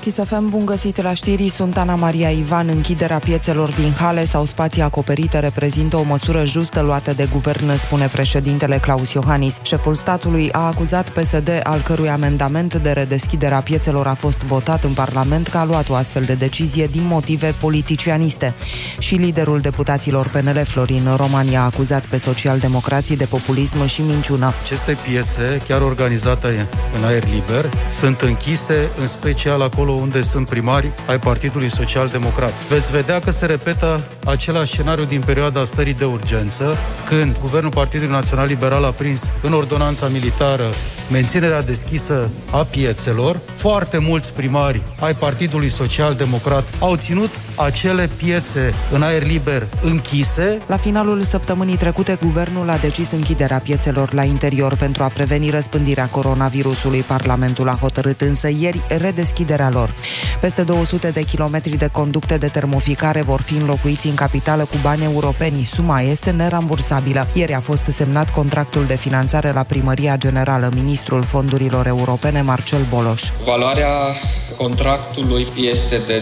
Kiss FM, bun găsit la știri, sunt Ana Maria Ivan. Închiderea piețelor din hale sau spații acoperite reprezintă o măsură justă luată de guvern, spune președintele Claus Iohannis. Șeful statului a acuzat PSD, al cărui amendament de redeschidere a piețelor a fost votat în Parlament, că a luat o astfel de decizie din motive politicianiste. Și liderul deputaților PNL, Florin Roman, i-a acuzat pe socialdemocrații de populism și minciună. Aceste piețe, chiar organizate în aer liber, sunt închise, în special acolo unde sunt primari ai Partidului Social-Democrat. Veți vedea că se repetă același scenariu din perioada stării de urgență, când Guvernul Partidului Național Liberal a prins în ordonanța militară menținerea deschisă a piețelor. Foarte mulți primari ai Partidului Social-Democrat au ținut acele piețe în aer liber închise. La finalul săptămânii trecute, guvernul a decis închiderea piețelor la interior pentru a preveni răspândirea coronavirusului. Parlamentul a hotărât însă ieri redeschiderea lor. Peste 200 de kilometri de conducte de termoficare vor fi înlocuiți în capitală cu bani europeni. Suma este nerambursabilă. Ieri a fost semnat contractul de finanțare la Primăria Generală. Ministrul Fondurilor Europene, Marcel Boloș. Valoarea contractului este de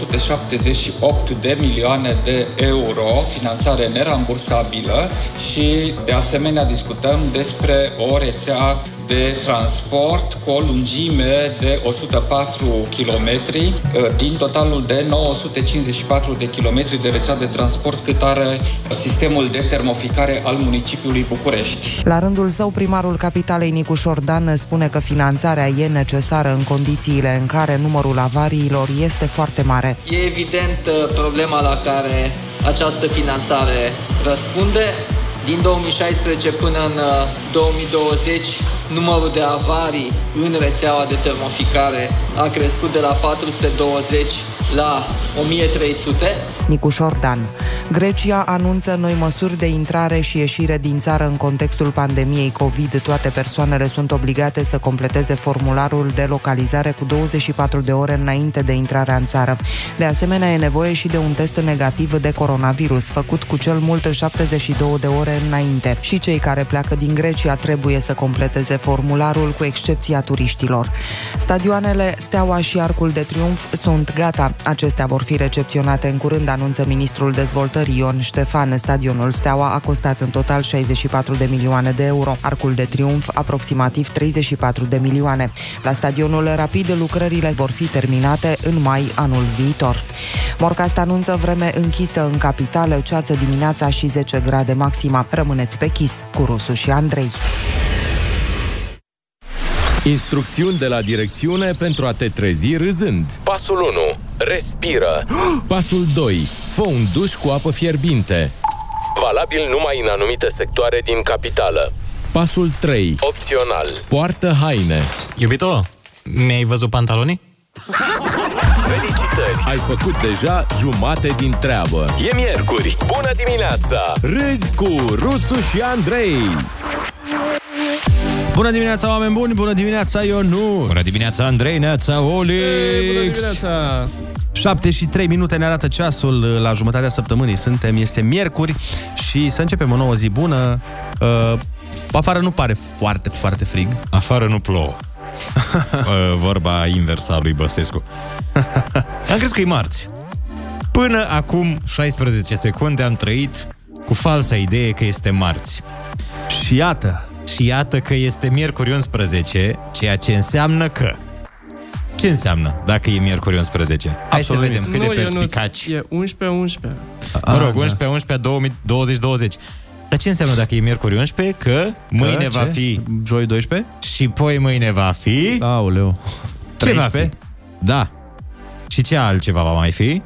278 de milioane de euro, finanțare nerambursabilă, și de asemenea discutăm despre o rețea de transport cu o lungime de 104 km din totalul de 954 de kilometri de rețea de transport cât are sistemul de termoficare al municipiului București. La rândul său, primarul capitalei, Nicu Șordan, spune că finanțarea e necesară în condițiile în care numărul avariilor este foarte mare. E evident problema la care această finanțare răspunde. Din 2016 până în 2020, numărul de avarii în rețeaua de termoficare a crescut de la 420 la 1300. Nicu Șordan. Grecia anunță noi măsuri de intrare și ieșire din țară în contextul pandemiei COVID. Toate persoanele sunt obligate să completeze formularul de localizare cu 24 de ore înainte de intrarea în țară. De asemenea, e nevoie și de un test negativ de coronavirus, făcut cu cel mult 72 de ore înainte. Și cei care pleacă din Grecia trebuie să completeze formularul, cu excepția turiștilor. Stadioanele Steaua și Arcul de Triunf sunt gata. Acestea vor fi recepționate în curând, anunță ministrul dezvoltării Ion Ștefan. Stadionul Steaua a costat în total 64 de milioane de euro. Arcul de Triunf aproximativ 34 de milioane. La stadionul Rapid, lucrările vor fi terminate în mai anul viitor. Morcast anunță vreme închisă în capitală, ceață dimineața și 10 grade maxima. Rămâneți pe Kiss cu Rusu și Andrei. Instrucțiuni de la direcțiune pentru a te trezi râzând. Pasul 1. Respiră. Pasul 2. Fă un duș cu apă fierbinte. Valabil numai în anumite sectoare din capitală. Pasul 3. Opțional. Poartă haine. Iubito, mi-ai văzut pantalonii? Felicitări! Ai făcut deja jumate din treabă. E miercuri. Bună dimineața! Râzi cu Rusu și Andrei. Bună dimineața, oameni buni! Bună dimineața, Ionu! Bună dimineața, Andrei, neața, Olix! Bună dimineața! 7:03 ne arată ceasul la jumătatea săptămânii. Este miercuri și să începem o nouă zi bună. Afară nu pare foarte, foarte frig. Afară nu plouă. Vorba inversă a lui Băsescu. Am crezut că e marți. Până acum 16 secunde am trăit cu falsa idee că este marți. Și iată că este miercuri 11, ceea ce înseamnă că... Ce înseamnă dacă e miercuri 11? Hai să vedem cât de perspicaci. E 11-11. Mă rog, 11-11-2020. Dar ce înseamnă dacă e miercuri 11? Că mâine va fi... Joi 12? Și poi mâine va fi... Aoleu. Ce va fi? Da. Și ce altceva va mai fi?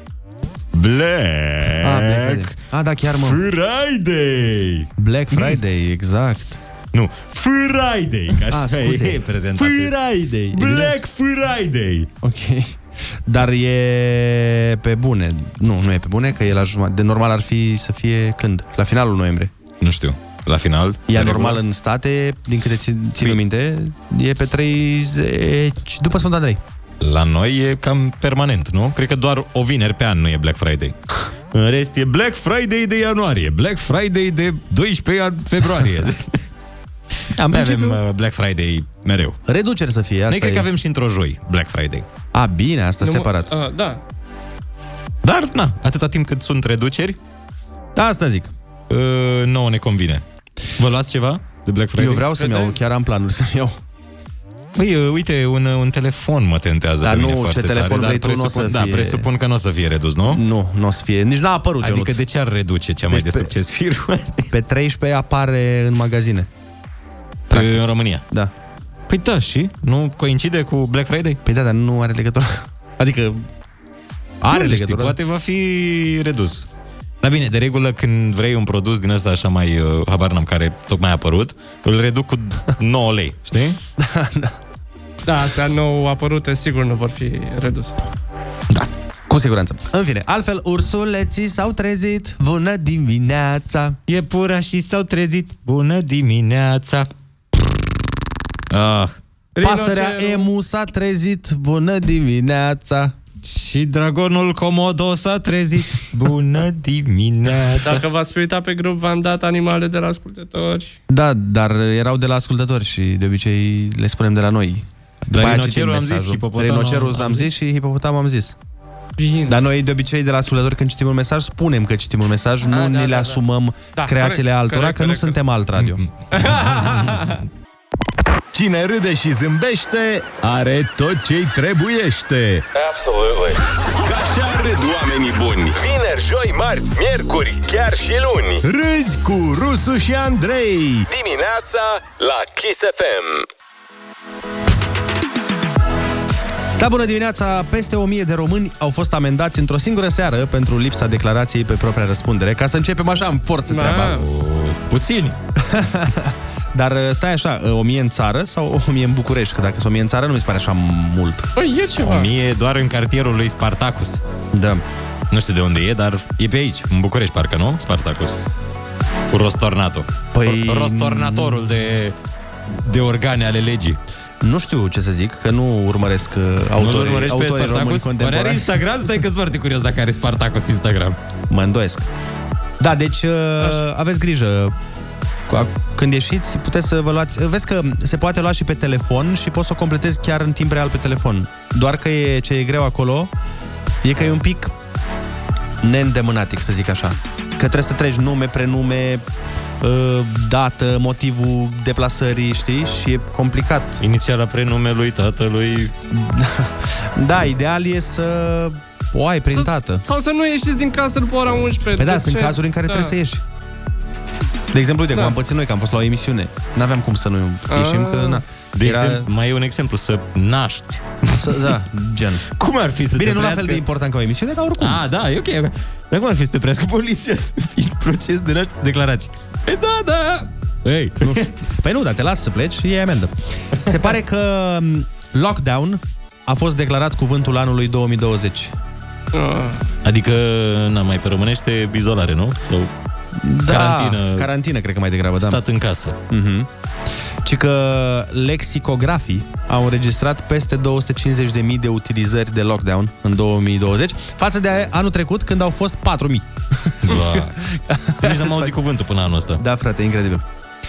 Black da, chiar mă. Friday. Black Friday, exact. Nu, Friday, că așa e prezentat. Friday. Black Friday. Ok. Dar e pe bune. Nu e pe bune, că e la jumătate. De normal ar fi să fie când? La finalul noiembrie. Nu știu. La final? E normal în state, din câte țin minte, e pe 30 după Sfânt Andrei. La noi e cam permanent, nu? Cred că doar o vineri pe an nu e Black Friday. În rest e Black Friday de ianuarie, Black Friday de 12 februarie. Avem Black Friday mereu. Reduceri să fie. Noi cred că avem și într-o joi Black Friday. A, bine, asta separat. Da. Dar, atâta timp cât sunt reduceri, asta zic. nouă ne convine. Vă luați ceva de Black Friday? Eu vreau să-mi iau, chiar am planuri să-mi iau. Băi, uite, un telefon mă tentează. Dar pe mine nu, foarte ce telefon tare, vrei tu, nu o să fie... Da, presupun că nu o să fie redus, nu? Nu o să fie, nici n-a apărut. Adică Ionuț. de ce ar reduce cea mai de succes firmă? Pe 13 apare în magazine. Practic. În România? Da. Păi da, și? Nu coincide cu Black Friday? Păi da, dar nu are legătură. Adică are legătură. Poate va fi redus. Dar bine, de regulă când vrei un produs din ăsta așa mai habar n-am, care tocmai a apărut, îl reduc cu 9 lei, știi? Da, astea nou apărute sigur nu vor fi reduse. Da, cu siguranță. În fine, altfel ursuleții s-au trezit. Bună dimineața! Iepurașii s-au trezit. Bună dimineața! Pasărea emu s-a trezit. Bună dimineața! Și dragonul Komodo s-a trezit. Bună dimineața! Dacă v-ați fi uitat pe grup, v-am dat animale de la ascultători. Da, dar erau de la ascultători și de obicei le spunem de la noi. După aia rinocerul am zis, hipopotam rinocerul am zis și hipopotam am zis. Bine. Dar noi de obicei de la ascultători când citim un mesaj spunem că citim un mesaj, nu ne le asumăm creațiile altora, că nu suntem alt radio. Cine râde și zâmbește are tot ce-i trebuiește. Absolutely. Ca așa râd oamenii buni. Vineri, joi, marți, miercuri, chiar și luni. Râzi cu Rusu și Andrei. Dimineața la Kiss FM. Da, bună dimineața! Peste 1000 de români au fost amendați într-o singură seară pentru lipsa declarației pe propria răspundere. Ca să începem așa în forță treaba. Puțini. Dar stai așa, 1000 în țară sau 1000 în București? Că dacă sunt 1000 în țară nu mi se pare așa mult. Păi e ceva. 1000 doar în cartierul lui Spartacus. Da. Nu știu de unde e, dar e pe aici, în București, parcă, nu? Spartacus. Cu Rostornato. Păi... Rostornatorul de organe ale legii. Nu știu ce să zic, că nu urmăresc autorii români contemporani. Are Instagram? Stai că-s foarte curios dacă are Spartacus Instagram. Mă îndoiesc. Da, deci aveți grijă. Când ieșiți, puteți să vă luați... Vezi că se poate lua și pe telefon și poți să o completezi chiar în timp real pe telefon. Doar că ce e greu acolo e că e un pic neîndemânatic, să zic așa. Că trebuie să treci nume, prenume, dată, motivul deplasării, știi? Și e complicat. Inițiala prenumelui tatălui. Da, ideal e să o ai printată. Sau să nu ieșiți din casă după ora 11. Păi da, sunt cazuri în care trebuie să ieși. De exemplu, uite, cum am pățit noi, că am fost la o emisiune. N-aveam cum să nu ieșim, că na. Exemplu, mai e un exemplu, să naști. Da, gen. Cum ar fi să bine, te nu la fel de important ca o emisiune, dar oricum. Da, e ok. Dar cum ar fi să te prească poliția să fii în proces de naștere, declarații? Păi da. Ei, nu știu. Păi nu, dar te las să pleci și iei amendă. Se pare că lockdown a fost declarat cuvântul anului 2020. Adică, mai pe românește, izolare, nu? Sau... Da, carantină, cred că mai degrabă, da. Stat în casă. Ci că lexicografii au înregistrat peste 250.000 de utilizări de lockdown în 2020, față de anul trecut, când au fost 4.000. Nici n-am auzit cuvântul până anul ăsta. Da, frate, incredibil.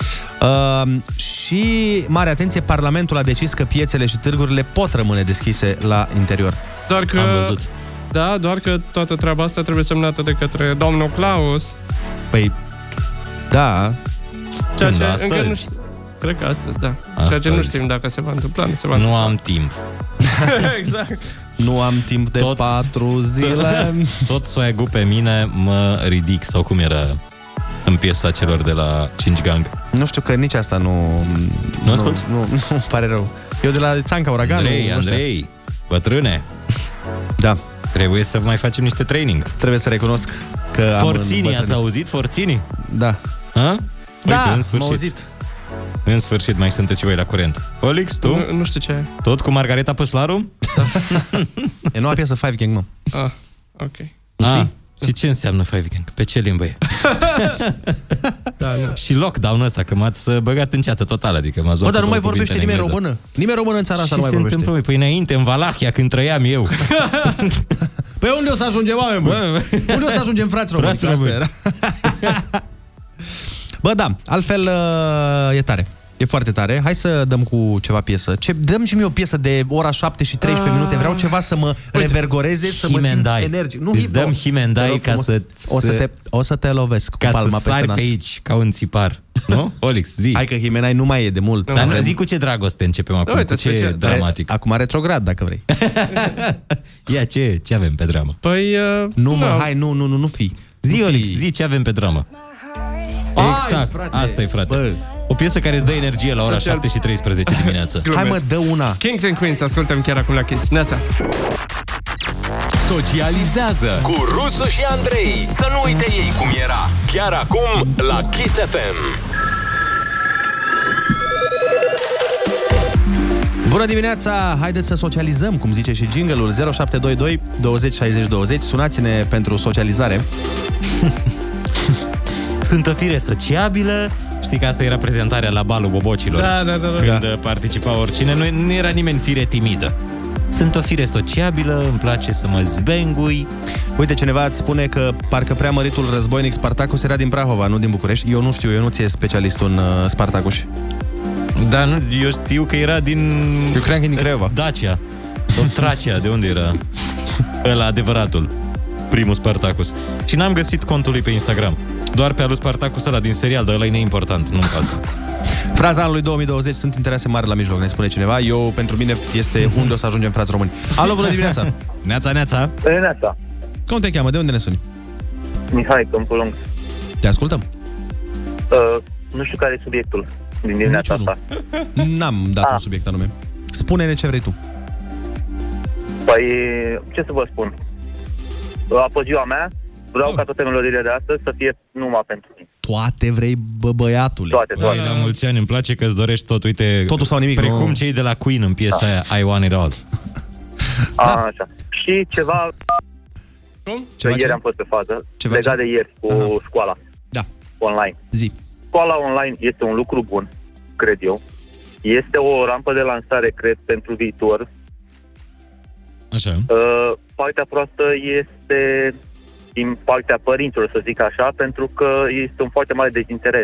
Și, mare atenție, Parlamentul a decis că piețele și târgurile pot rămâne deschise la interior. Doar că... Am văzut. Da, doar că toată treaba asta trebuie semnată de către domnul Claus. Păi, da. Ceea ce încă nu știu. Cred că astăzi, da. Ceea ce nu știm dacă se va întâmpla, nu se va întâmpla. Nu am timp. Exact. Nu am timp de 4 zile. Tot soiagul pe mine mă ridic. Sau cum era în piesa celor de la 5 Gang? Nu știu, că nici asta nu asculti? Nu, pare rău. Eu de la Țanca Uragan. Andrei, bătrâne. Da. Trebuie să mai facem niște training. Trebuie să recunosc că Forțini, ați auzit? Forțini? Da. Ha? Uite, da, în sfârșit. m-am auzit. În sfârșit mai sunteți și voi la curent. Olix, tu? Nu știu ce. Tot cu Margareta Păslaru? Da. E noua piesă Five Gang, mă. Ok. Știi? Și ce înseamnă Five Gang? Pe ce limbă e? Da, nu. Și lockdown-ul ăsta, că m-ați băgat în ceață total, adică m-ați luat. Dar nu mai vorbește nimeni română. Nimeni română în țara asta nu mai vorbește. Întâmplă? Păi înainte, în Valahia, când trăiam eu. Păi unde o să ajungem, oameni buni? Unde o să ajungem, frați români? Bă, da, altfel e tare. E foarte tare. Hai să dăm cu ceva piesă. Dăm și mie o piesă de ora 7 și 13 minute. Vreau ceva să mă revergoreze, să mă simt energic. Nu, îți dăm Himendai ca să... O să te lovesc cu palma peste nas. Ca să sari pe aici, ca un țipar. Nu? Olix, zi. Hai că Himendai nu mai e de mult. Dar zi cu ce dragoste începem acum, cu ce dramatic. Acum retrograd, dacă vrei. Ia, ce avem pe dramă? Păi... Hai, nu fi. Zi, Olix, zi ce avem pe dramă. Exact, asta e, frate. Bă. O piesă care îți dă energie la ora 7 și 13 dimineața. Hai mă, dă una. Kings and Queens, ascultăm chiar acum la Kiss. Neața. Socializează cu Rusu și Andrei. Să nu uite ei cum era. Chiar acum la Kiss FM. Bună dimineața! Haideți să socializăm, cum zice și jingle-ul 0722 20 60 20. Sunați-ne pentru socializare. Sunt o fire sociabilă. Știi că asta era prezentarea la balul bobocilor. Da. Când participa oricine. Nu era nimeni fire timidă. Sunt o fire sociabilă, îmi place să mă zbengui. Uite, cineva îți spune că parcă preamăritul războinic Spartacus era din Prahova, nu din București. Eu nu știu, eu nu ți-e specialist în Spartacus. Da, nu, eu știu că era din... Eu cream că din Craiova. Dacia. Sau Tracia, de unde era? Ăla adevăratul. Primul Spartacus. Și n-am găsit contul lui pe Instagram. Doar pe al lui Spartacus ăla din serial, dar ăla e neimportant, nu-mi pasă. Fraza anului 2020, sunt interese mari la mijloc, ne spune cineva. Eu, pentru mine, este unde o să ajungem, frați români. Alo, bună dimineața! Neața! Neața! Cum te cheamă? De unde ne suni? Mihai, Câmpul Lung. Te ascultăm. Nu știu care e subiectul din dimineața asta. N-am dat un subiect anume. Spune-ne ce vrei tu. Păi, ce să vă spun? Apă ziua mea, vreau ca toate melodiile de astăzi să fie numai pentru mine. Toate vrei, băiatule. Toate. La mulți ani, îmi place că îți dorești tot, uite... Totul sau nimic. Precum cei de la Queen în piesa aia, I Want It All. Așa. Și ceva... Cum? Ieri am fost pe fază, legat de ieri, cu școala. Da. Online. Zi. Școala online este un lucru bun, cred eu. Este o rampă de lansare, cred, pentru viitor. Așa. Partea proastă este din partea părinților, să zic așa, pentru că este un foarte mare dezinteres.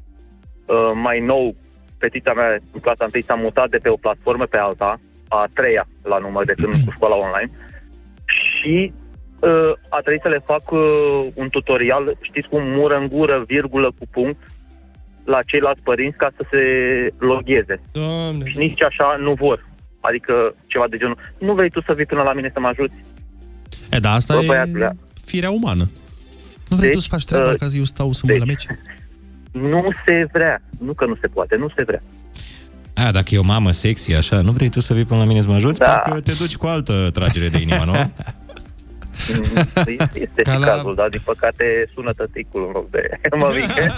Mai nou, fetița mea în clasa 1 s-a mutat de pe o platformă pe alta, a 3-a la număr de când cu școala online, și a trebuit să le fac un tutorial, știți cum, mură în gură, virgulă cu punct, la ceilalți părinți ca să se logheze. Doamne. Și nici așa nu vor. Adică ceva de genul, nu vrei tu să vii până la mine să mă ajuți? Da, asta e firea umană. Nu vrei tu să faci treaba ca eu stau să mă la meci? Nu se vrea. Nu că nu se poate, nu se vrea. Dacă e o mamă sexy, așa, nu vrei tu să vii până la mine să mă ajuți? Da. Parcă te duci cu altă tragere de inimă, nu? Este și cazul, dar din păcate sună tăticul în loc de mămică.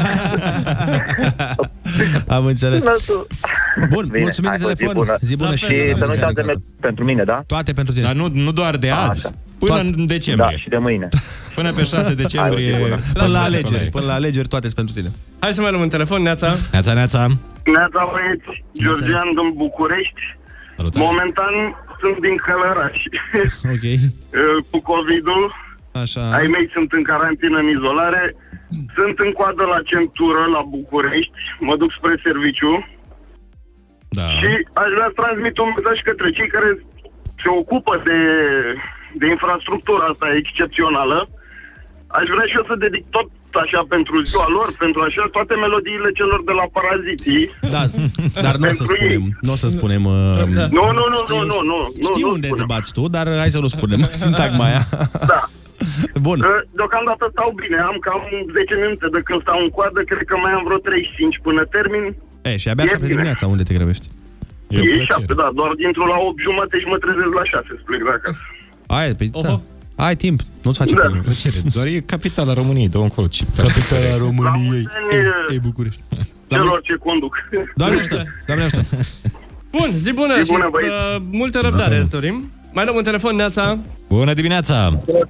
Am înțeles. Bun, bine, mulțumim de telefon. Zi bună și să nu uitați de pentru mine, da? Toate pentru tine. Dar nu doar de azi. Până în decembrie. Da, și de mâine. Până pe 6 decembrie. Până la alegeri, toate sunt pentru tine. Hai să mai luăm un telefon, Neața. Neața. Neața, băieți. Georgian din București. Salutare. Momentan sunt din Călăraș. Ok. Cu COVID-ul. Așa. Ai mei sunt în carantină, în izolare. Sunt în coadă la centură, la București. Mă duc spre serviciu. Da. Și aș vrea să transmit un mesaj către cei care se ocupă de infrastructura asta excepțională. Aș vrea și eu să dedic tot așa pentru ziua lor, pentru așa, toate melodiile celor de la Paraziții. Da, dar nu o să spunem. Nu o să spunem. Nu. Știu unde te bați tu, dar hai să nu spunem sintagma aia. Da. Bun. Deocamdată stau bine, am cam 10 minute de când stau în coadă, cred că mai am vreo 35 până termin. Și abia 7 dimineața, unde te grăbești? E 7, da, doar dintr-o la 8 jumate și mă trezesc la 6, să plec de acasă. Da. Ai timp, nu-ți face probleme. Doar e capitala României, dă încolo. Capitala României. Ei, București. Celor ce conduc. Doamne ajută. Bun, zi bună și multă răbdare îți dorim. Mai luăm un telefon, Neața. Bună dimineața.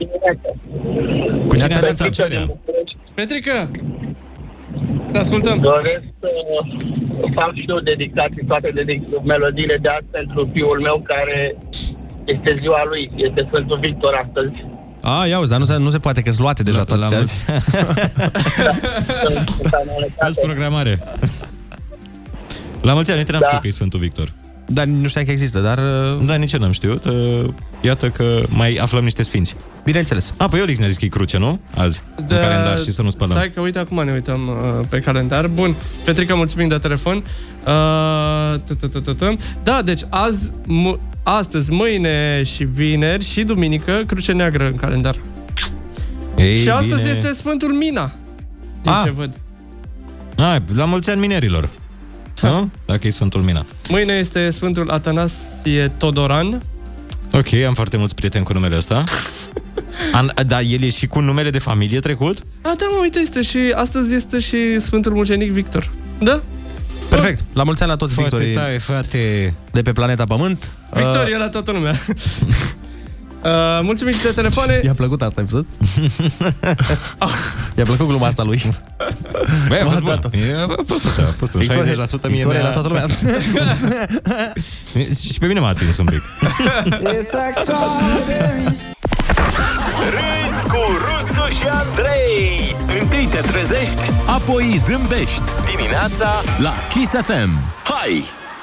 Cu cine Neața? Petrică, te ascultăm. Doresc să fac și eu dedicații, toate melodiile de azi pentru fiul meu care este ziua lui, este Sfântul Victor astăzi. Ia uzi, dar nu se poate că-s luate deja toate azi. Azi programare. La mulți ani, n-am știut că e Sfântul Victor. Dar nu știam că există, dar... Da, nici eu n-am știut. Iată că mai aflăm niște sfinți. Bineînțeles. Păi Olix ne-a zis că e cruce, nu? Azi, în calendar și să nu spălăm. Stai că uite, acum ne uităm pe calendar. Bun, Petrica, mulțumim de telefon. Da, deci astăzi, mâine și vineri și duminică, cruce neagră în calendar. Ei, și astăzi bine. este Sfântul Mina. Din ce văd. La mulți ani minerilor. Nu? Dacă e Sfântul Mina. Mâine este Sfântul Atanasie Todoran. Ok, am foarte mulți prieteni cu numele ăsta. Da, el e și cu numele de familie trecut? Da, mă, uite, astăzi este și Sfântul Mucenic Victor. Da? Perfect. La mulți ani la toți victorii de pe planeta Pământ. Victorie la toată lumea. Mulțumim și de telefoane. I-a plăcut asta, ai văzut? I-a plăcut gluma asta lui. Băi, a fost bună. A fost 60% mie. Victorie la toată lumea. Și pe mine m-a atins un pic. Râzi cu Rusu și Andrei. Întâi te trezești, apoi zâmbești. Dimineața la Kiss FM. Hai!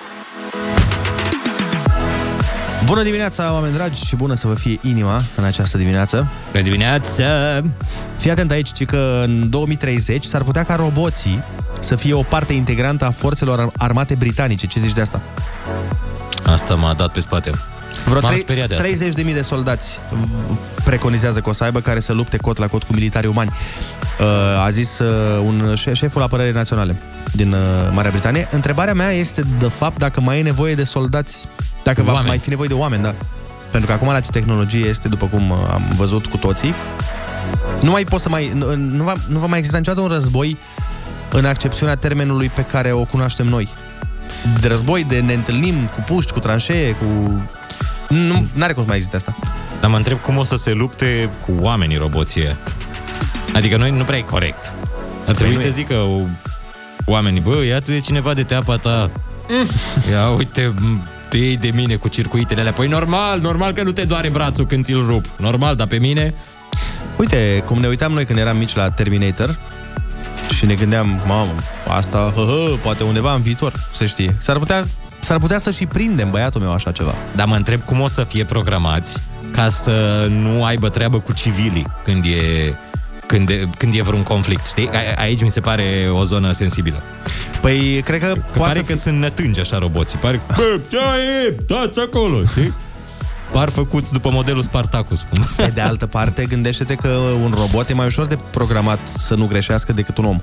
Bună dimineața, oameni dragi, și bună să vă fie inima în această dimineață. Bună dimineața! Fii atent aici, ci că în 2030 s-ar putea ca roboții să fie o parte integrantă a forțelor armate britanice. Ce zici de asta? Asta m-a dat pe spate. Vreo 30.000 de soldați preconizează că o să aibă, care să lupte cot la cot cu militari umani. A zis șeful apărării naționale din Marea Britanie. Întrebarea mea este, de fapt, dacă mai e nevoie de soldați, dacă va mai fi nevoie de oameni, da? Pentru că acum la ce tehnologie este, după cum am văzut cu toții, nu va mai exista niciodată un război în accepțiunea termenului pe care o cunoaștem noi. De război, de ne întâlnim cu puști, cu tranșee, cu... N-are cum să mai existe asta. Dar mă întreb cum o să se lupte cu oamenii roboții. Adică noi nu prea e corect. Ar trebui să zică oamenii, bă, iată de cineva de teapa ta. Ia uite, te iei de mine cu circuitele alea. Păi normal că nu te doare brațul când ți-l rup. Normal, dar pe mine... Uite, cum ne uitam noi când eram mici la Terminator și ne gândeam, mamă, asta, poate undeva în viitor, se știe. S-ar putea să și prindem, băiatul meu, așa ceva. Dar mă întreb cum o să fie programați ca să nu aibă treabă cu civilii când e vreun conflict, știi? Aici mi se pare o zonă sensibilă. Păi, cred că pare că sunt nătângi așa roboții. Pare că, bă, ce-i, dați acolo, știi? Par făcuți după modelul Spartacus. Pe de altă parte, gândește-te că un robot e mai ușor de programat să nu greșească decât un om.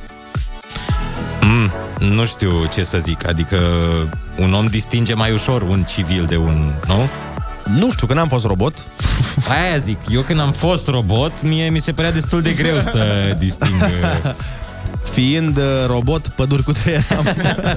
Nu știu ce să zic. Adică un om distinge mai ușor un civil de un... Nu? Nu știu, că n-am fost robot. Aia zic, eu când am fost robot, mie mi se părea destul de greu să disting. Fiind robot, păduri cu trei eram.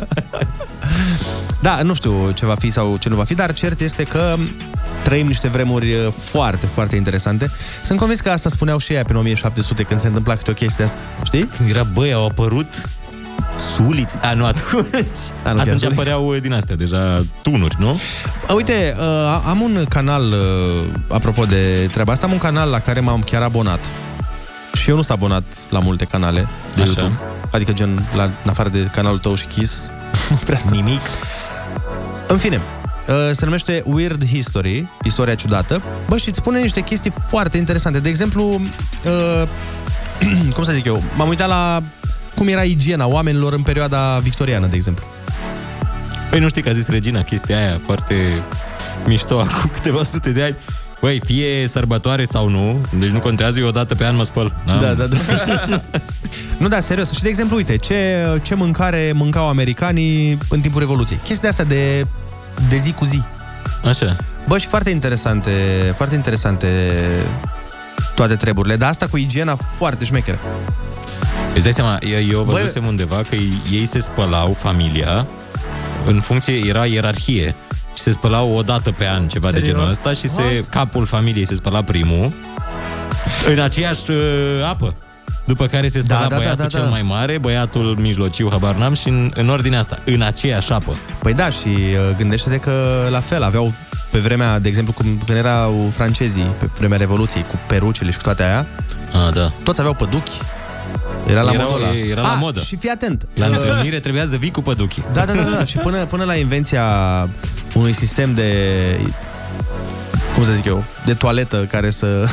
Da, nu știu ce va fi sau ce nu va fi, dar cert este că trăim niște vremuri foarte, foarte interesante. Sunt convins că asta spuneau și ei pe 1700 când se întâmpla câte o chestie asta. Știi? Când era, băi, au apărut suliți. Nu atunci. Atunci apăreau din astea, deja tunuri, nu? Uite, am un canal, apropo de treaba asta, am un canal la care m-am chiar abonat. Și eu nu s-am abonat la multe canale de YouTube. Adică gen, în afară de canalul tău și Kiss, nu prea nimic. În fine, se numește Weird History, istoria ciudată. Bă, și îți spune niște chestii foarte interesante. De exemplu, cum să zic eu, m-am uitat la cum era igiena oamenilor în perioada victoriană, de exemplu. Păi nu știi că a zis Regina chestia aia foarte mișto acum câteva sute de ani. Băi, fie sărbătoare sau nu, deci nu contează, eu o dată pe an mă spăl. Da. Nu, da, serios. Și de exemplu, uite, ce mâncare mâncau americanii în timpul Revoluției. Chestia asta de zi cu zi. Așa. Bă, și foarte interesante toate treburile. Dar asta cu igiena foarte șmecheră. Îți dai seama, eu văzusem undeva că ei se spălau, familia, în funcție, era ierarhie. Și se spălau o dată pe an, ceva de genul ăsta. Și capul familiei se spăla primul în aceeași apă. După care se spăla băiatul cel mai mare, băiatul mijlociu, habar n-am, și în ordinea asta, în aceeași apă. Păi da, și gândește-te că la fel aveau pe vremea, de exemplu, când erau francezii, pe vremea Revoluției, cu perucile și cu toate aia, da. toți aveau păduchi. Era la modă ăla. Era la modă. Și fii atent. La întâlnire trebuia să vii cu păduchii. Da. Și până la invenția unui sistem de... cum să zic eu? De toaletă care să...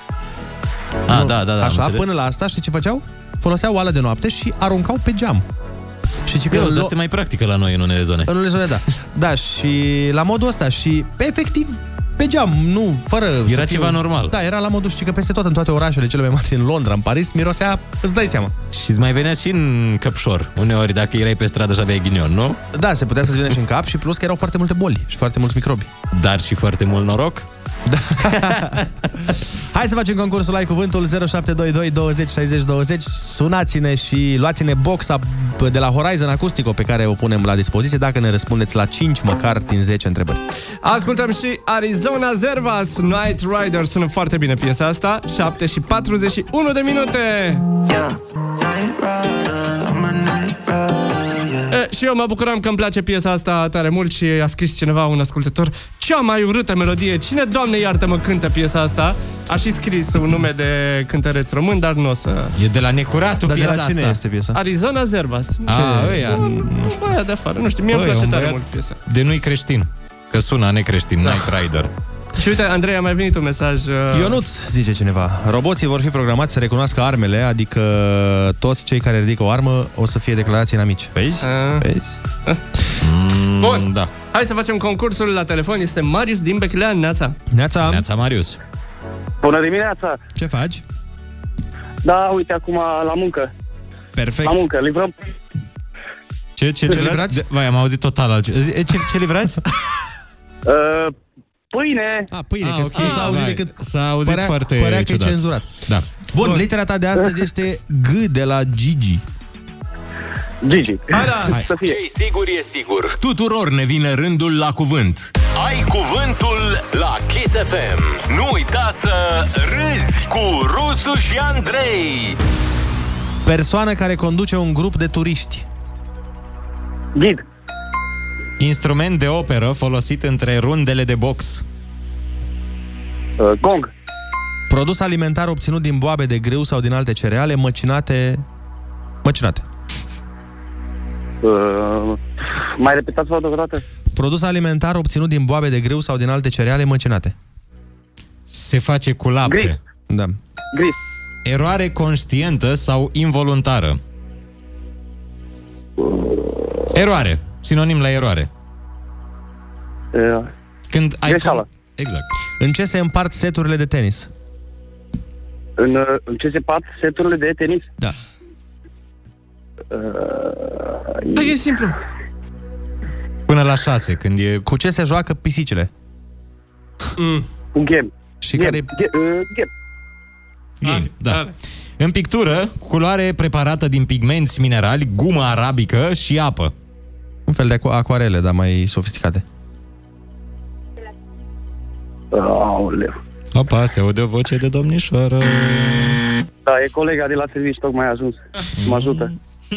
Da. Așa, până la asta, știi ce făceau? Foloseau oală de noapte și aruncau pe geam. Și că asta mai practică la noi în unele zone. În unele zone, da. Da, și la modul ăsta și efectiv pe geam, nu, fără era ceva normal. Da, era la modul, știi că peste tot în toate orașele cele mai mari, în Londra, în Paris, mirosea, îți dai seama. Și îți mai venea și în căpșor. Uneori dacă erai pe stradă și aveai ghinion, nu? Da, se putea să-ți vină și în cap și plus că erau foarte multe boli și foarte mulți microbi. Dar și foarte mult noroc. Da. Hai să facem concursul Ai Cuvântul 0722 20 60 20. Sunați-ne și luați-ne boxa de la Horizon Acoustico pe care o punem la dispoziție dacă ne răspundeți la 5 măcar din 10 întrebări. Ascultăm și Arizona Zervas, Night Rider. Sună foarte bine piesa asta. 7 și 41 de minute. Și eu mă bucuram că îmi place piesa asta tare mult și a scris cineva, un ascultător, cea mai urâtă melodie. Cine, Doamne iartă-mă, cântă piesa asta? A și scris un nume de cântăreț român, dar nu o să... E de la Necuratul piesa asta. Dar de la cine este piesa? Arizona Zervas. Nu știu. Aia de afară, nu știu, mie îmi place tare mult piesa. De nu-i creștin, că sună necreștin, Night Rider. Și uite, Andrei, a mai venit un mesaj... Ionuț, zice cineva, roboții vor fi programați să recunoască armele, adică toți cei care ridică o armă o să fie declarați inamici. Vezi? Bun, da. Hai să facem concursul la telefon. Este Marius din Beclean. Neața. Neața, Marius. Bună dimineața. Ce faci? Da, uite, acum la muncă. Perfect. La muncă, livrăm. Ce livrați? Vai, am auzit total altceva. Ce livrați? Pâine. Pâine, că ok. s-a auzit decât... S-a auzit foarte părea că e ciudat. cenzurat. Da. Bun, litera ta de astăzi este G de la Gigi. Gigi. Hai. Să fie. Ce-i sigur e sigur. Tuturor ne vine rândul la cuvânt. Ai cuvântul la Kiss FM. Nu uita să râzi cu Rusu și Andrei. Persoană care conduce un grup de turiști. Ghid. Instrument de operă folosit între rundele de box. Gong. Produs alimentar obținut din boabe de grâu sau din alte cereale măcinate. Mai repetați o dată? Produs alimentar obținut din boabe de grâu sau din alte cereale măcinate. Se face cu lapte. Gris. Da. Gris. Eroare conștientă sau involuntară. Eroare. Sinonim la eroare. Când ai greșeală. Exact. În ce se împart seturile de tenis? În ce se împart seturile de tenis? Da. Da, e simplu. Până la 6, când e... Cu ce se joacă pisicile? Un game. Și care... Game, da. În pictură, culoare preparată din pigmenți minerali, gumă arabică și apă. Un fel de acuarele, dar mai sofisticate. Aoleu. Opa, se aude o voce de domnișoară. Da, e colega de la serviciu, tocmai a ajuns. Mă ajută.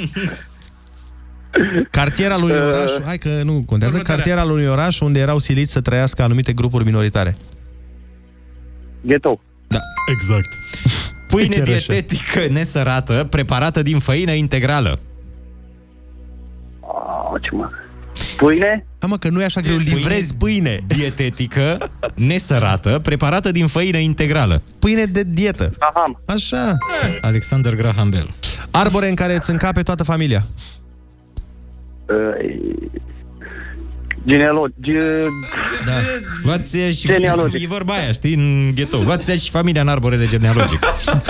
Cartier al unui oraș, hai că nu contează, cartier al unui oraș unde erau siliți să trăiască anumite grupuri minoritare. Ghetto. Da, exact. Pâine dietetică nesărată, preparată din făină integrală. Ce mă? Pâine? Da, mă, că nu e așa greu, livrezi pâine. Dietetică, nesărată, preparată din făină integrală. Pâine de dietă. Graham. Așa. Alexander Graham Bell. Arbore în care îți încape toată familia. Genealogic. E vorba aia, știi, în ghetou. Luați și familia în arborele genealogic.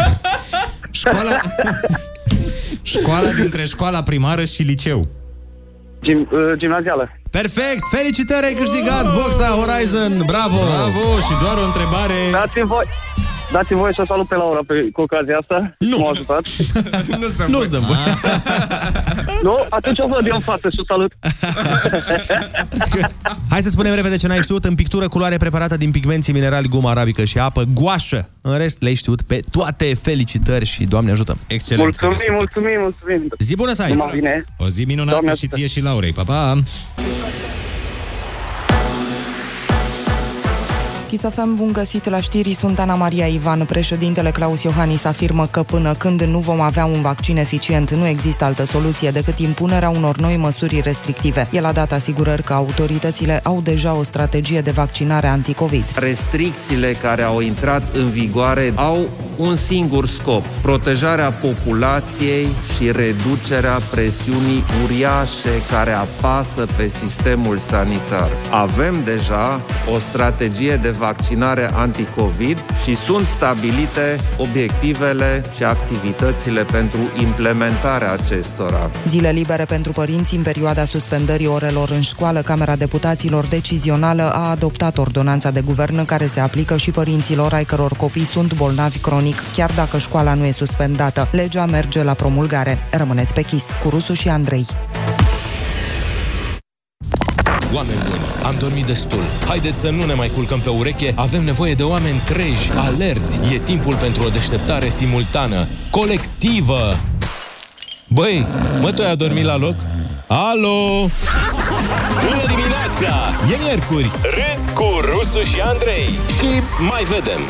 Școala dintre școala primară și liceu. Gimnazială. Perfect! Felicitări, ai câștigat boxa Horizon! Bravo! Bravo! Și doar o întrebare... Dați-mi voie să o salut pe Laura cu ocazia asta. Nu. M-a ajutat. Nu-ți dăm. Nu? Atunci o văd eu în față și o salut. Hai să spunem repede ce n-ai știut. În pictură, culoare preparată din pigmenții minerali, gumă arabică și apă, goașă. În rest, le-ai știut pe toate. Felicitări și Doamne ajută. Excelent. Mulțumim. Zi bună să ai. Numai bine. O zi minunată și ție și Laurei. Pa, pa! Kiss FM, bun găsit la știri, sunt Ana Maria Ivan. Președintele Claus Iohannis afirmă că până când nu vom avea un vaccin eficient, nu există altă soluție decât impunerea unor noi măsuri restrictive. El a dat asigurări că autoritățile au deja o strategie de vaccinare anticovid. Restricțiile care au intrat în vigoare au un singur scop: protejarea populației și reducerea presiunii uriașe care apasă pe sistemul sanitar. Avem deja o strategie de vaccinare anticovid și sunt stabilite obiectivele și activitățile pentru implementarea acestora. Zile libere pentru părinți în perioada suspendării orelor în școală. Camera Deputaților Decizională a adoptat ordonanța de guvern care se aplică și părinților ai căror copii sunt bolnavi cronic, chiar dacă școala nu e suspendată. Legea merge la promulgare. Rămâneți pe Kiss cu Rusu și Andrei. Oameni buni, am dormit destul. Haideți să nu ne mai culcăm pe ureche. Avem nevoie de oameni treji, alerți. E timpul pentru o deșteptare simultană, colectivă. Băi, mă, tu ai adormit la loc? Alo! Bună dimineața! E miercuri. Râzi cu Rusu și Andrei. Și mai vedem.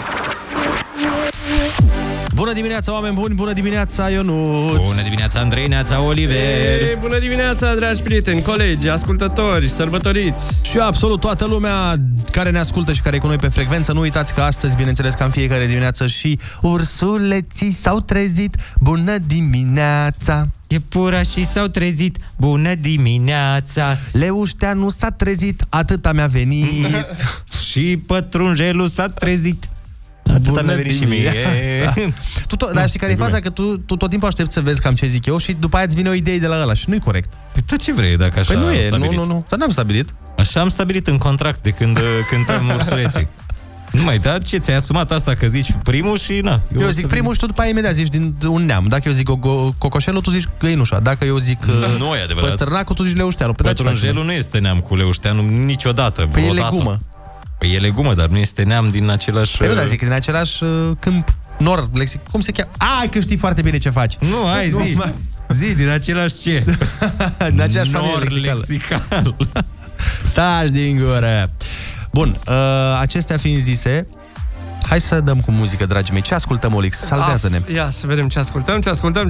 Bună dimineața, oameni buni! Bună dimineața, Ionuț! Bună dimineața, Andrei, neața, Oliver! Ei, bună dimineața, dragi prieteni, colegi, ascultători, sărbătoriți! Și absolut toată lumea care ne ascultă și care e cu noi pe frecvență. Nu uitați că astăzi, bineînțeles, ca în fiecare dimineață, și ursuleții s-au trezit. Bună dimineața! Iepurașii s-au trezit. Bună dimineața! Leușteanu s-a trezit, atâta mi-a venit. Și pătrunjelul s-a trezit. Atâta mi-a venit și mie. Dar știi care e faza? Că tu tot timpul aștepți să vezi cam ce zic eu și după aia îți vine o idee de la ăla și nu-i corect. Păi tot ce vrei dacă așa nu e, stabilit. nu, dar n-am stabilit. Așa am stabilit în contract de când cântăm ursuleții. Nu mai, da? Ce, ți-ai asumat asta că zici primul și na. Eu zic primul și tu după aia imediat zici din un neam. Dacă eu zic cocoșelul, tu zici găinușa. Dacă eu zic nu e adevărat. păstărnacul, tu zici leușteanu. Pătrunjelul nu este neam cu leușteanu niciodată. Păi e legumă. Păi e legumă, dar nu este neam din același... Păi nu, dar zic, din același câmp nor, lexic. Cum se cheamă? Ai, că știi foarte bine ce faci. Nu, hai, zi. Zi, din același ce? Din aceeași familie lexical. Taci din gură. Bun, acestea fiind zise, hai să dăm cu muzică, dragii mei. Ce ascultăm, Olix? Salvează-ne. Ia să vedem ce ascultăm.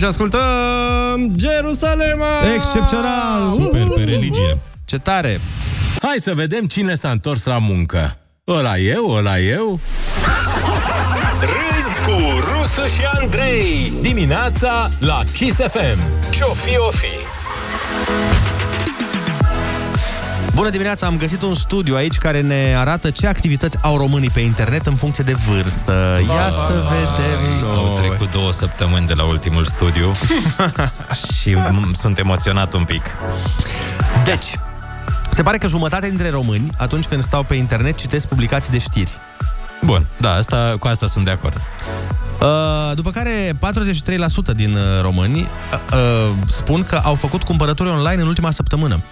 Jerusalema! Excepțional! Super, pe religie. Ce tare! Hai să vedem cine s-a întors la muncă. Ăla eu? Râzi cu Rusu și Andrei. Dimineața la Kiss FM. Ce-o fi? Bună dimineața, am găsit un studiu aici care ne arată ce activități au românii pe internet în funcție de vârstă. Ia să vedem. Au trecut 2 săptămâni de la ultimul studiu și sunt emoționat un pic. Deci, se pare că jumătate dintre români, atunci când stau pe internet, citesc publicații de știri. Bun, da, cu asta sunt de acord. După care 43% din români spun că au făcut cumpărături online în ultima săptămână.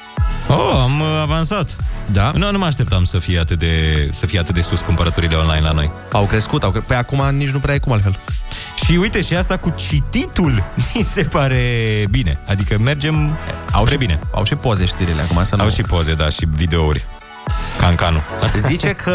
Am avansat. Da? Nu mă așteptam să fie atât de sus cumpărăturile online la noi. Au crescut. Păi acum nici nu prea e cum altfel. Și uite, și asta cu cititul mi se pare bine. Adică mergem spre bine. Au și poze știrile acum. Au și poze, da, și videouri. Cancanul. Zice că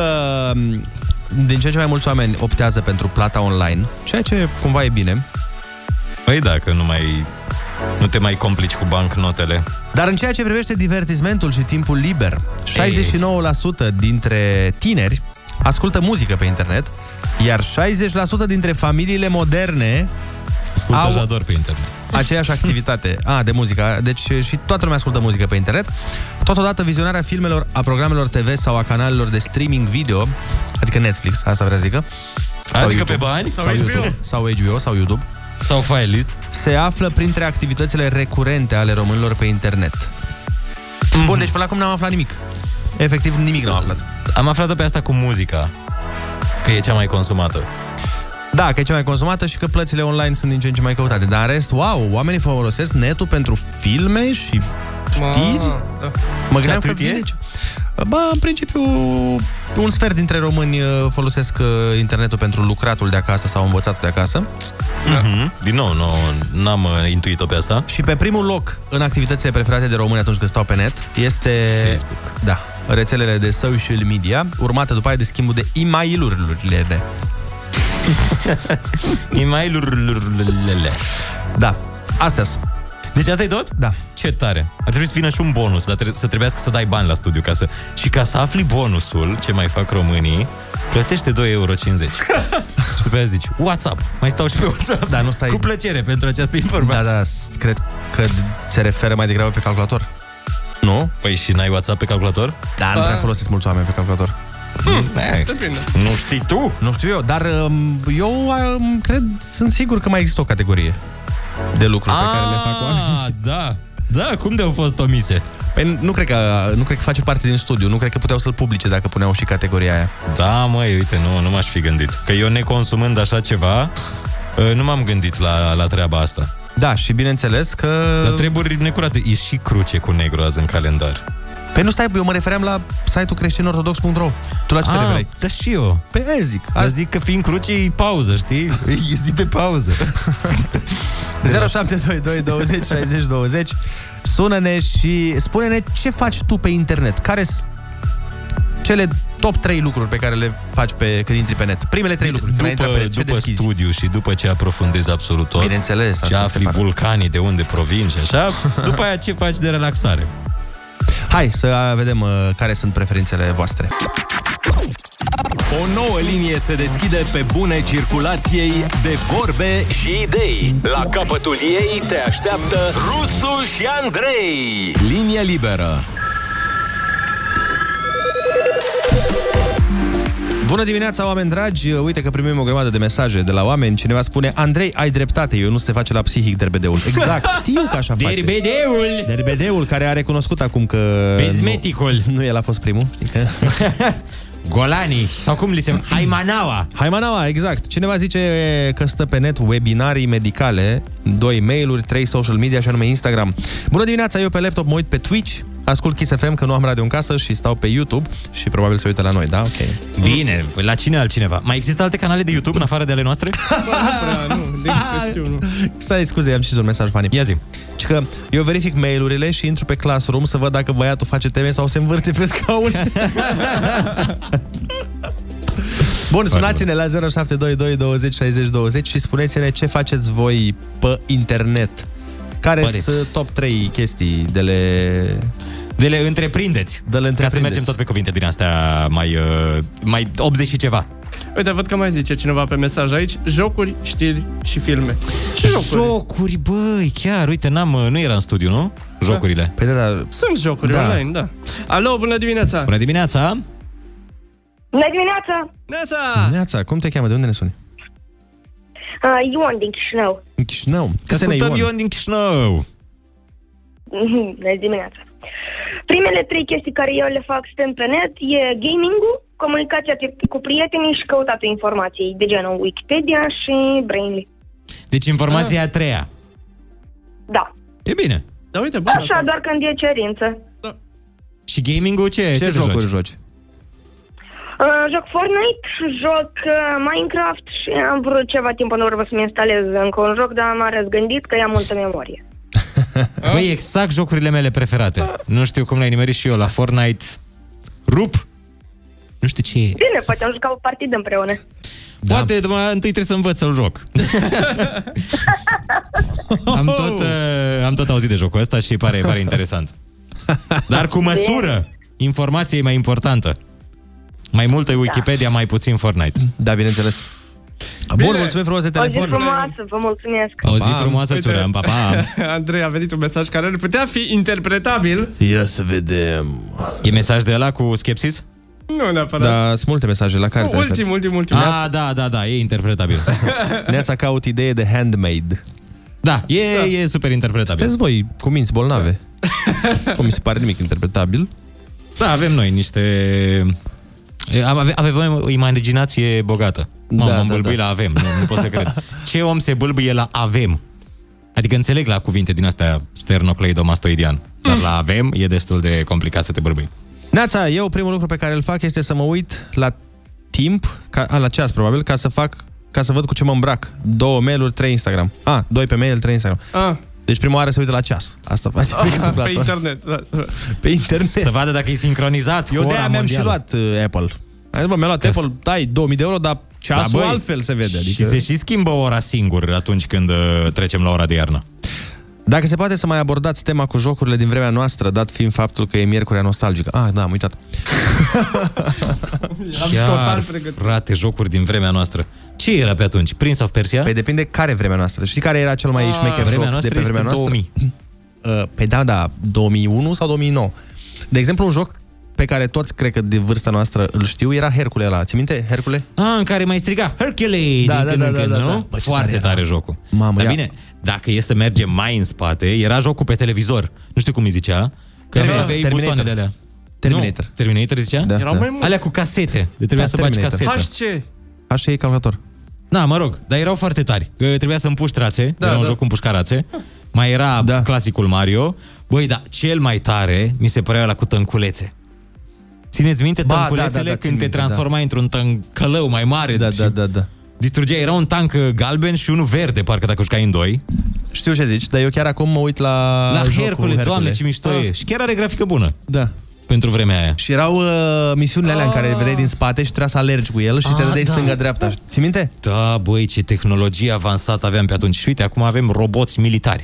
din ce în ce mai mulți oameni optează pentru plata online, ceea ce cumva e bine. Păi da, că nu te mai complici cu bancnotele. Dar în ceea ce privește divertismentul și timpul liber, 69% dintre tineri ascultă muzică pe internet, iar 60% dintre familiile moderne ascultă Jador pe internet. Aceeași activitate de muzică. Deci și toată lumea ascultă muzică pe internet. Totodată vizionarea filmelor, a programelor TV sau a canalelor de streaming video, adică Netflix, asta vrea zică. Adică YouTube, pe bani? Sau HBO sau YouTube. Sau Filelist. Se află printre activitățile recurente ale românilor pe internet. Bun, deci până acum n-am aflat nimic. Efectiv nimic n-am aflat. Am aflat-o pe asta cu muzica, că e cea mai consumată. Da, că e cea mai consumată și că plățile online sunt din ce în ce mai căutate. Dar în rest, oamenii folosesc netul pentru filme și știri. Mă gândeam că vine... în principiu, un sfert dintre români folosesc internetul pentru lucratul de acasă sau învățatul de acasă. Din nou, n-am intuit-o pe asta. Și pe primul loc în activitățile preferate de români atunci când stau pe net este... Facebook. Da, rețelele de social media, urmată după aia de schimbul de e-mail-urile. E-mail-urile. Da, astea-s. Deci asta e tot? Da. Ce tare. Ar trebui să vină și un bonus, dar să trebuiască să dai bani la studiu și ca să afli bonusul, ce mai fac românii, plătește 2,50 euro. Și după aia zici, WhatsApp, mai stau și pe WhatsApp. Da, nu stai... Cu plăcere pentru această informație. Da, cred că se referă mai degrabă pe calculator. Nu? Păi și n-ai WhatsApp pe calculator? Da, nu prea folosesc mulți oameni pe calculator. Nu știi tu? Nu știu eu, dar eu sunt sigur că mai există o categorie de lucruri pe care le fac oamenii. Da, cum de-au fost omise? Păi nu cred că face parte din studiu, nu cred că puteau să-l publice dacă puneau și categoria aia. Da, măi, uite, nu m-aș fi gândit. Că eu neconsumând așa ceva, nu m-am gândit la treaba asta. Da, și bineînțeles că... La treburi necurate, e și cruce cu negru azi în calendar. Păi nu stai, eu mă refeream la site-ul creștinortodox.ro. Tu la ce te referi? Da, și eu. Păi aia zic. Zic că fiind cruce e pauză, știi? E zi de pauză. 0722 20 60 20. Sună-ne și spune-ne ce faci tu pe internet. Care sunt cele top 3 lucruri pe care le faci când intri pe net. Primele 3 lucruri. După studiu și după ce aprofundezi absolut tot. Bineînțeles. Și afli vulcanii de unde provin și așa. După aia ce faci de relaxare. Hai să vedem care sunt preferințele voastre. O nouă linie se deschide pe bune circulației de vorbe și idei. La capătul ei te așteaptă Rusu și Andrei. Linie liberă. Bună dimineața, oameni dragi! Uite că primim o grămadă de mesaje de la oameni. Cineva spune, Andrei, ai dreptate, eu nu se face la psihic derbedeul. Exact, știu că așa face. Derbedeul, care a recunoscut acum că... Bezmeticul. Nu el a fost primul. Golanii, sau cum li se... Haimanaua, exact. Cineva zice că stă pe net webinarii medicale, 2 mail-uri, 3 social media și anume Instagram. Bună dimineața, eu pe laptop mă uit pe Twitch, ascult Kiss FM că nu am radio în casă și stau pe YouTube și probabil se uită la noi, da? Ok. Bine, la cine altcineva? Mai există alte canale de YouTube în afară de ale noastre? Nu. Stai, scuze, am citit un mesaj funny. Ia zi. Și că eu verific mail-urile și intru pe Classroom să văd dacă băiatul face teme sau se învârte pe scaun. Bun, sunați-ne la 0722 20 60 20 și spuneți-ne ce faceți voi pe internet. Care sunt top 3 chestii de le întreprindeți. Ca să mergem tot pe cuvinte din astea mai 80 și ceva. Uite, văd că mai zice cineva pe mesaj aici: jocuri, știri și filme. Jocuri, băi, chiar, uite, nu era în studiu, nu? Jocurile. Păi da. Sunt jocuri online, da. Alo, bună dimineața! Bună dimineața! Bună dimineața! Neața, cum te cheamă? De unde ne suni? Ion din Chișinău. În Chișinău? Ascultăm Ion din Chișinău. Bună dimineața! Primele 3 chestii care eu le fac stând pe net e gaming-ul, comunicația cu prietenii și căutatul informației de genul Wikipedia și Brainly. Deci informația a treia. Da. E bine. Da, uite, bun, așa, doar când e cerință. Da. Și gaming-ul ce jocuri joci? Joc Fortnite, joc Minecraft și am vrut ceva timp în urmă să-mi instalez încă un joc, dar m-am răzgândit că ia multă memorie. Băi, exact jocurile mele preferate. Nu știu cum le-ai nimerit și eu la Fortnite. Rup? Nu știu ce e. Bine, poate am jucat o partidă împreună. Da. Poate, întâi trebuie să învăț să-l joc. Am tot auzit de jocul ăsta și pare interesant. Dar cu măsură. Informația e mai importantă. Mai multă Wikipedia, mai puțin Fortnite. Da, bineînțeles. Bun, mulțumim frumos de telefon. O zi frumoasă, vă mulțumesc. O zi frumoasă, țuream, pa, pa. Andrei, a venit un mesaj care ar putea fi interpretabil. Ia să vedem. E mesaj de ăla cu skepsis? Nu neapărat. Da, sunt multe mesaje la care ultim. Da, e interpretabil. Neața caut idee de handmade. Da, e super interpretabil. Sunteți voi cu minți bolnave. Cum mi se pare nimic interpretabil. Da, avem noi niște... Avem o imaginație bogată. M-am bâlbâit la avem, nu pot să cred. Ce om se bâlbâie la avem? Adică înțeleg la cuvinte din astea sternocleidomastoidian, dar la avem e destul de complicat să te bâlbâi. Neața, eu primul lucru pe care îl fac este să mă uit la timp, la ceas probabil, ca să văd cu ce mă îmbrac. 2 mail-uri, 3 Instagram. 2 pe mail, 3 Instagram. Deci prima oară se uită la ceas. Asta face pe internet. Da. Pe internet. Să vadă dacă e sincronizat cu ora de-aia mi-am și luat Apple. Mi-am luat Apple, dai 2000 de euro, dar ceasul altfel se vede. Adică... Și se și schimbă ora singur atunci când trecem la ora de iarnă. Dacă se poate să mai abordați tema cu jocurile din vremea noastră, dat fiind faptul că e miercurea nostalgică. Ah, da, am uitat. Chiar, total pregătit. Frate, jocuri din vremea noastră. Ce era pe atunci? Prince of Persia? Păi depinde care vremea noastră. Știi care era cel mai șmecher joc de pe vremea noastră? 2000. Păi da, 2001 sau 2009. De exemplu, un joc pe care toți, cred că de vârsta noastră, îl știu, era Hercule ăla. Ții minte? Hercule? În care mai striga Hercule! Da. Bă, foarte tare jocul. Mamă, dar bine, dacă e să mergem mai în spate, era jocul pe televizor. Nu știu cum îi zicea. Care aveai butoanele alea. Terminator. Nu, Terminator zicea? Da. Erau mai mulți. Alea cu casete. De trebuia să bagi casete. HC e calculator. Da, mă rog, dar erau foarte tari. Trebuia să împuși trațe, era un joc cu împușcarațe. Mai era clasicul Mario. Băi, da, cel mai tare mi se părea ăla cu tănculețe. Țineți minte tănculețele când te transformai într-un tăncălău mai mare? Da. Distrugea, era un tank galben și unul verde, parcă dacă jucai în doi. Știu ce zici, dar eu chiar acum mă uit la Hercule, Doamne, ce mișto e. Și chiar are grafică bună. Da. Pentru vremea aia. Și erau misiunile alea în care vedeai din spate și trebuia să alergi cu el și te dădeai stânga-dreapta. Ții minte? Da, băi, ce tehnologie avansată aveam pe atunci. Și uite, acum avem roboți militari.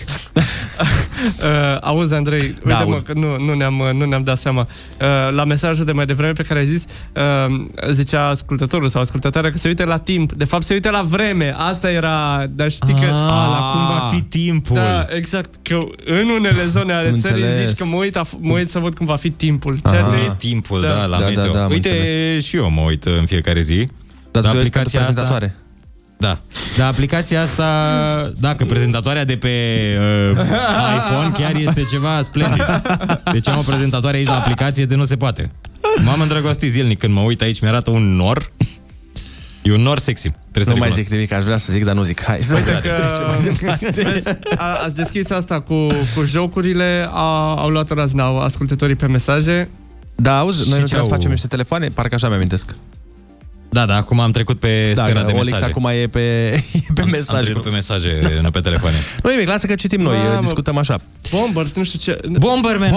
Auzi, Andrei, uite-mă că nu ne-am dat seama. La mesajul de mai devreme pe care ai zis, zicea ascultătorul sau ascultătoarea că se uită la timp. De fapt, se uită la vreme. Asta era, dar știi că... la cum va fi timpul. Da, exact. Că în unele zone ale țării zici că mă uit să văd cum va fi timpul. E timpul, la meteo. Da, uite, și eu mă uit în fiecare zi. Dar tu ești prezentatoare. Da. Dar aplicația asta, dacă prezentatoarea de pe iPhone chiar este ceva splendid. Deci am o prezentatoare aici la aplicație de nu se poate. M-am îndrăgostit zilnic când mă uit aici, mi-arată un nor. E un nor sexy. Nu mai zic nimic, aș vrea să zic, dar nu zic. Hai să trecem mai departe. Ați deschis asta cu jocurile, au luat razna ascultătorii pe mesaje. Da, auzi, noi nu trebuie să facem niște telefoane, parcă așa mi-amintesc. Da, acum am trecut pe sfera de mesaje. Acum e pe mesaje. Am trecut pe mesaje, nu pe telefoane. Nu nimic, lasă că citim noi, discutăm așa. Bomber, nu știu ce... Bomberman,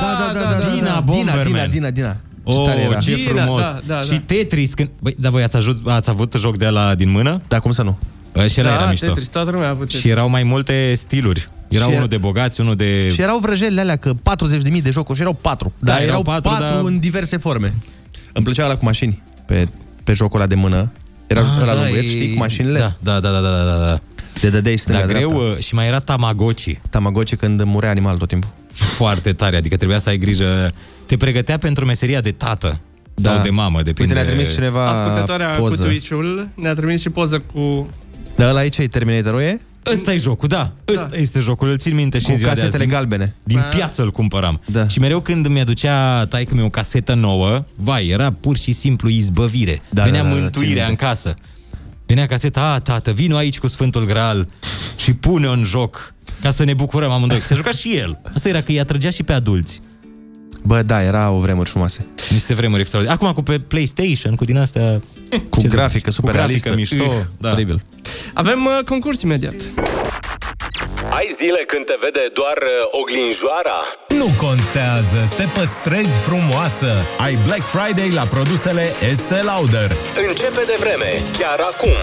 da. Dina. Ce frumos. Da. Și Tetris. Băi, dar voi ați avut joc de ăla din mână? Da, cum să nu? Și era mișto. Tetris, toată lumea a avut Tetris. Și erau mai multe stiluri. Era unul de bogați, unul de... Și erau vrăjelile alea, că 40.000 de jocuri și erau 4. Da, erau 4 în diverse forme. Îmi plăcea ăla cu mașini pe jocul ăla de mână. Era ăla lunguet, știi, cu mașinile? Da. Te dădeai stânga-dreapta. Dar greu, și mai era Tamagotchi. Tamagotchi când murea animal tot timpul. Foarte tare, adică trebuia să ai grijă. Te pregătea pentru meseria de tată sau de mamă, depinde. Uite, ne-a trimis cineva ascultătoarea poză. Cu Twitch-ul ne-a trimis și poză cu... Da, ăla aici e Terminatorul, e? Ăsta e jocul, da. Ăsta este jocul, îl țin minte și în ziua de azi. Cu casetele galbene. Din piață îl cumpăram. Da. Și mereu când mi-aducea taică-mi o casetă nouă, era pur și simplu izbăvire. Venea mântuirea în casă. Venea caseta, tată, vino aici cu Sfântul Graal și pune-o în joc ca să ne bucurăm amândoi. Se juca și el. Asta era că îi atrăgea și pe adulți. Bă, da, erau vremuri frumoase. Niște vremuri extraordinare. Acum cu pe PlayStation, cu din astea... Cu grafică super realistă. Mișto. Oribil. Avem concurs imediat. Ai zile când te vede doar oglinjoara? Nu contează, te păstrezi frumoasă. Ai Black Friday la produsele Estée Lauder. Începe de vreme, chiar acum.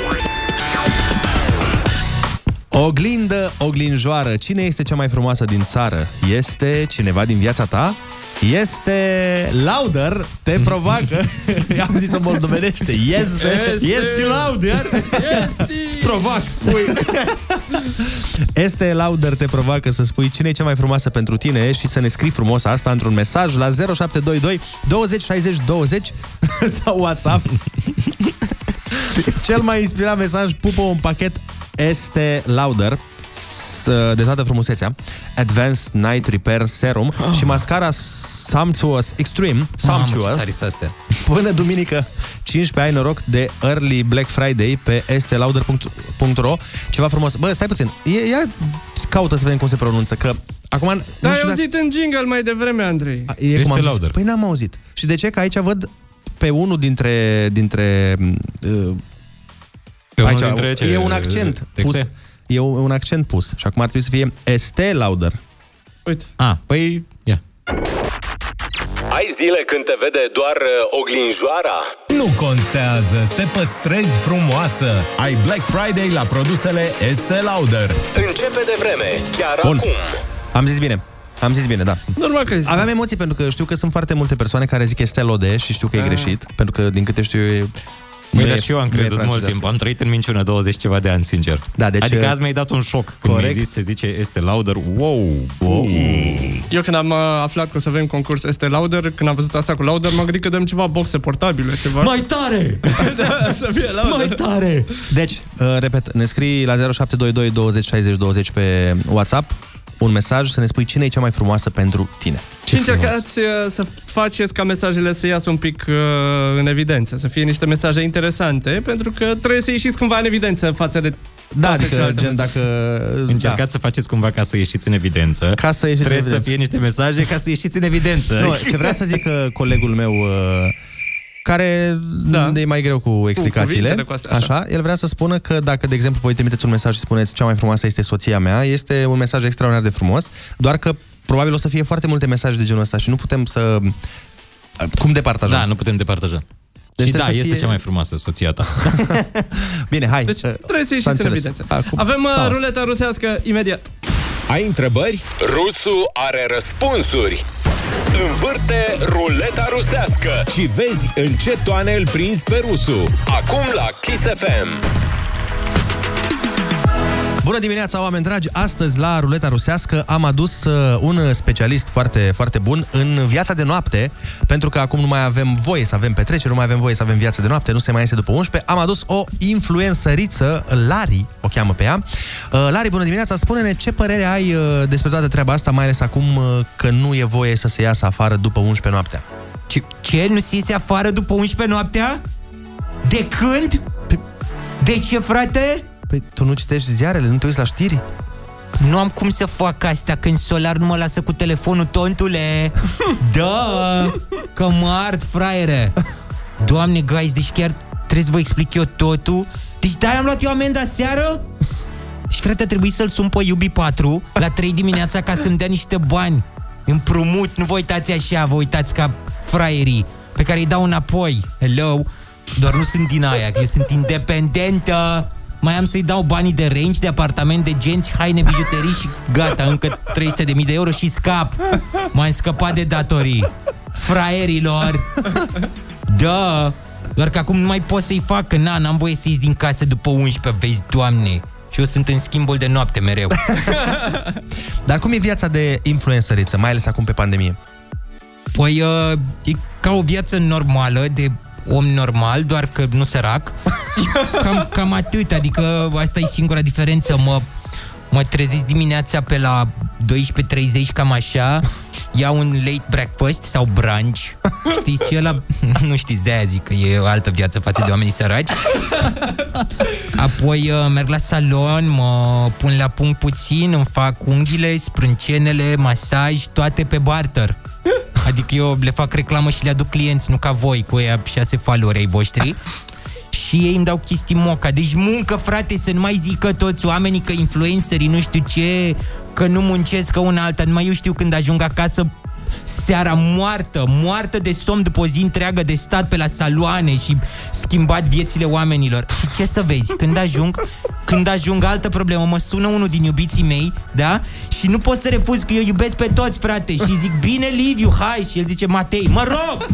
Oglindă, oglinjoară. Cine este cea mai frumoasă din țară? Este cineva din viața ta? Este Lauder, te provoacă. Am zis-o moldovenește. Este Lauder. Te provoac, spui. Este Lauder, te provoacă să spui cine e cea mai frumoasă pentru tine și să ne scrii frumos asta într-un mesaj la 0722 20 60 20 sau WhatsApp. Cel mai inspirat mesaj, pupă un pachet Estée Lauder de toată frumusețea, Advanced Night Repair Serum și mascara Sumptuous Extreme, până duminică 15 ai noroc de Early Black Friday pe esteelauder.ro. Ceva frumos. Bă, stai puțin, ia caută să vedem cum se pronunță, că acum... Da, ai auzit în jingle mai devreme, Andrei. Este Lauder. Păi n-am auzit. Și de ce? Că aici văd pe unul dintre pe unul dintre e un accent pus. e un accent pus. Și acum ar trebui să fie Estee Lauder. Uite. Păi, ia. Ai zile când te vede doar oglinjoara? Nu contează, te păstrezi frumoasă. Ai Black Friday la produsele Estee Lauder. Începe de vreme, chiar Bun. acum. Am zis bine, da. Normal că Aveam emoții pentru că știu că sunt foarte multe persoane care zic Estee Lauder și știu că e greșit, pentru că din câte știu eu Băi, dar și eu am crezut mult timp. Am trăit în minciună 20 ceva de ani, sincer. Da, deci, adică azi mi-ai dat un șoc când mi-ai zis, se zice Estee Lauder. Wow. Eu când am aflat că o să avem concurs Estee Lauder, când am văzut asta cu Lauder, m-am gândit că dăm ceva boxe portabile, ceva. Mai tare! Da, să fie Lauder. Mai tare! Deci, repet, ne scrii la 0722 20 60 20 pe WhatsApp un mesaj să ne spui cine e cea mai frumoasă pentru tine. Și încercați să faceți ca mesajele să iasă un pic în evidență, să fie niște mesaje interesante, pentru că trebuie să ieșiți cumva în evidență față de... Da, adică, gen, dacă... Încercați să faceți cumva ca să ieșiți în evidență. Ca să ieșiți trebuie să fie niște mesaje ca să ieșiți în evidență. Nu, ce vrea să zic colegul meu... care e mai greu cu explicațiile, așa, el vrea să spună că dacă, de exemplu, voi trimiteți un mesaj și spuneți cea mai frumoasă este soția mea, este un mesaj extraordinar de frumos, doar că probabil o să fie foarte multe mesaje de genul ăsta și nu putem să... Cum departajăm? Da, nu putem departaja. Deci și da, este cea mai frumoasă, soția ta. Bine, hai. Deci trebuie să ieșiți în evidență. Avem ruleta rusească imediat. Ai întrebări? Rusu are răspunsuri. Învârte ruleta rusească Și vezi în ce toane îl prinzi pe Rusu. acum la Kiss FM. Bună dimineața, oameni dragi! Astăzi, la ruleta rusească, am adus un specialist foarte, foarte bun în viața de noapte, pentru că acum nu mai avem voie să avem petreceri, nu mai avem voie să avem viață de noapte, nu se mai iese după 11. Am adus o influențăriță, Lari, o cheamă pe ea. Lari, bună dimineața! Spune-ne ce părere ai despre toată treaba asta, mai ales acum că nu e voie să se iasă afară după 11 noaptea. Ce? Nu se iese afară după 11 noaptea? De când? De ce, frate? Păi tu nu citești ziarele, nu te uiți la știri? Nu am cum să fac astea când Solar nu mă lasă cu telefonul, tontule. Da, că mă ard, fraiere. Doamne, guys, deci chiar trebuie să vă explic eu totul. Deci de-aia am luat eu amenda seară? Și frate, a trebuit să-l sun pe Iubi4 la 3 dimineața ca să-mi dea niște bani împrumut. Nu vă uitați așa, vă uitați ca fraierii pe care îi dau înapoi. Hello? Doar nu sunt din aia, că eu sunt independentă. Mai am să-i dau banii de range, de apartament, de genți, haine, bijuterii și gata, încă 300.000 de euro și scap. M-am scăpat de datorii. Fraierilor. Da. Doar că acum nu mai pot să-i fac, că n-am voie să ies din casă după 11, vezi, Doamne. Și eu sunt în schimbul de noapte mereu. Dar cum e viața de influențăriță, mai ales acum pe pandemie? Păi, e ca o viață normală, de om normal, doar că nu sărac. Cam atât, adică asta e singura diferență. Mă trezesc dimineața pe la 12:30, cam așa. Iau un late breakfast sau brunch. Știți ce ăla? Nu știți, de-aia zic că e o altă viață față de oamenii săraci. Apoi merg la salon, mă pun la punct puțin, îmi fac unghiile, sprâncenele, masaj, toate pe barter. Adică eu le fac reclamă și le aduc clienți, nu ca voi, cu ăia 6 followeri ai voștri. Și ei îmi dau chestii moca. Deci muncă, frate, să nu mai zică toți oamenii că influencerii nu știu ce, că nu muncesc ca una alta. Numai eu știu când ajung acasă seara moartă de somn după o zi întreagă de stat pe la saloane și schimbat viețile oamenilor. Și ce să vezi, când ajung altă problemă, mă sună unul din iubiții mei, da? Și nu pot să refuz că eu iubesc pe toți, frate. Și zic, bine, Liviu, hai. Și el zice, Matei, mă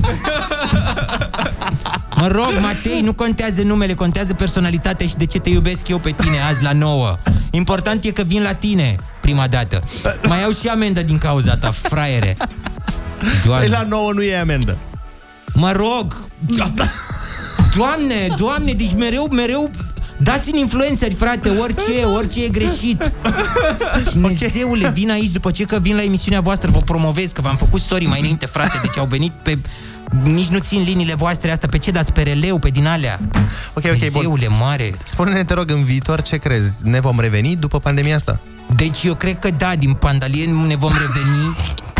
rog, Matei, nu contează numele, contează personalitatea și de ce te iubesc eu pe tine azi la 9. Important e că vin la tine prima dată. Mai iau și amendă din cauza ta, fraiere. Doamne. La 9 nu e amendă. Mă rog. Doamne, deci mereu dați-mi influenceri, frate, orice e greșit. Dumnezeule, vin aici după ce că vin la emisiunea voastră, vă promovez, că v-am făcut story mai înainte, frate, deci au venit pe... Nici nu țin liniile voastre astea, pe ce dați? Pe releu, pe din alea. Ok, Dumnezeule bun. mare. Spune-ne, te rog, în viitor, ce crezi? Ne vom reveni după pandemia asta? Deci eu cred că da, din pandalie ne vom reveni.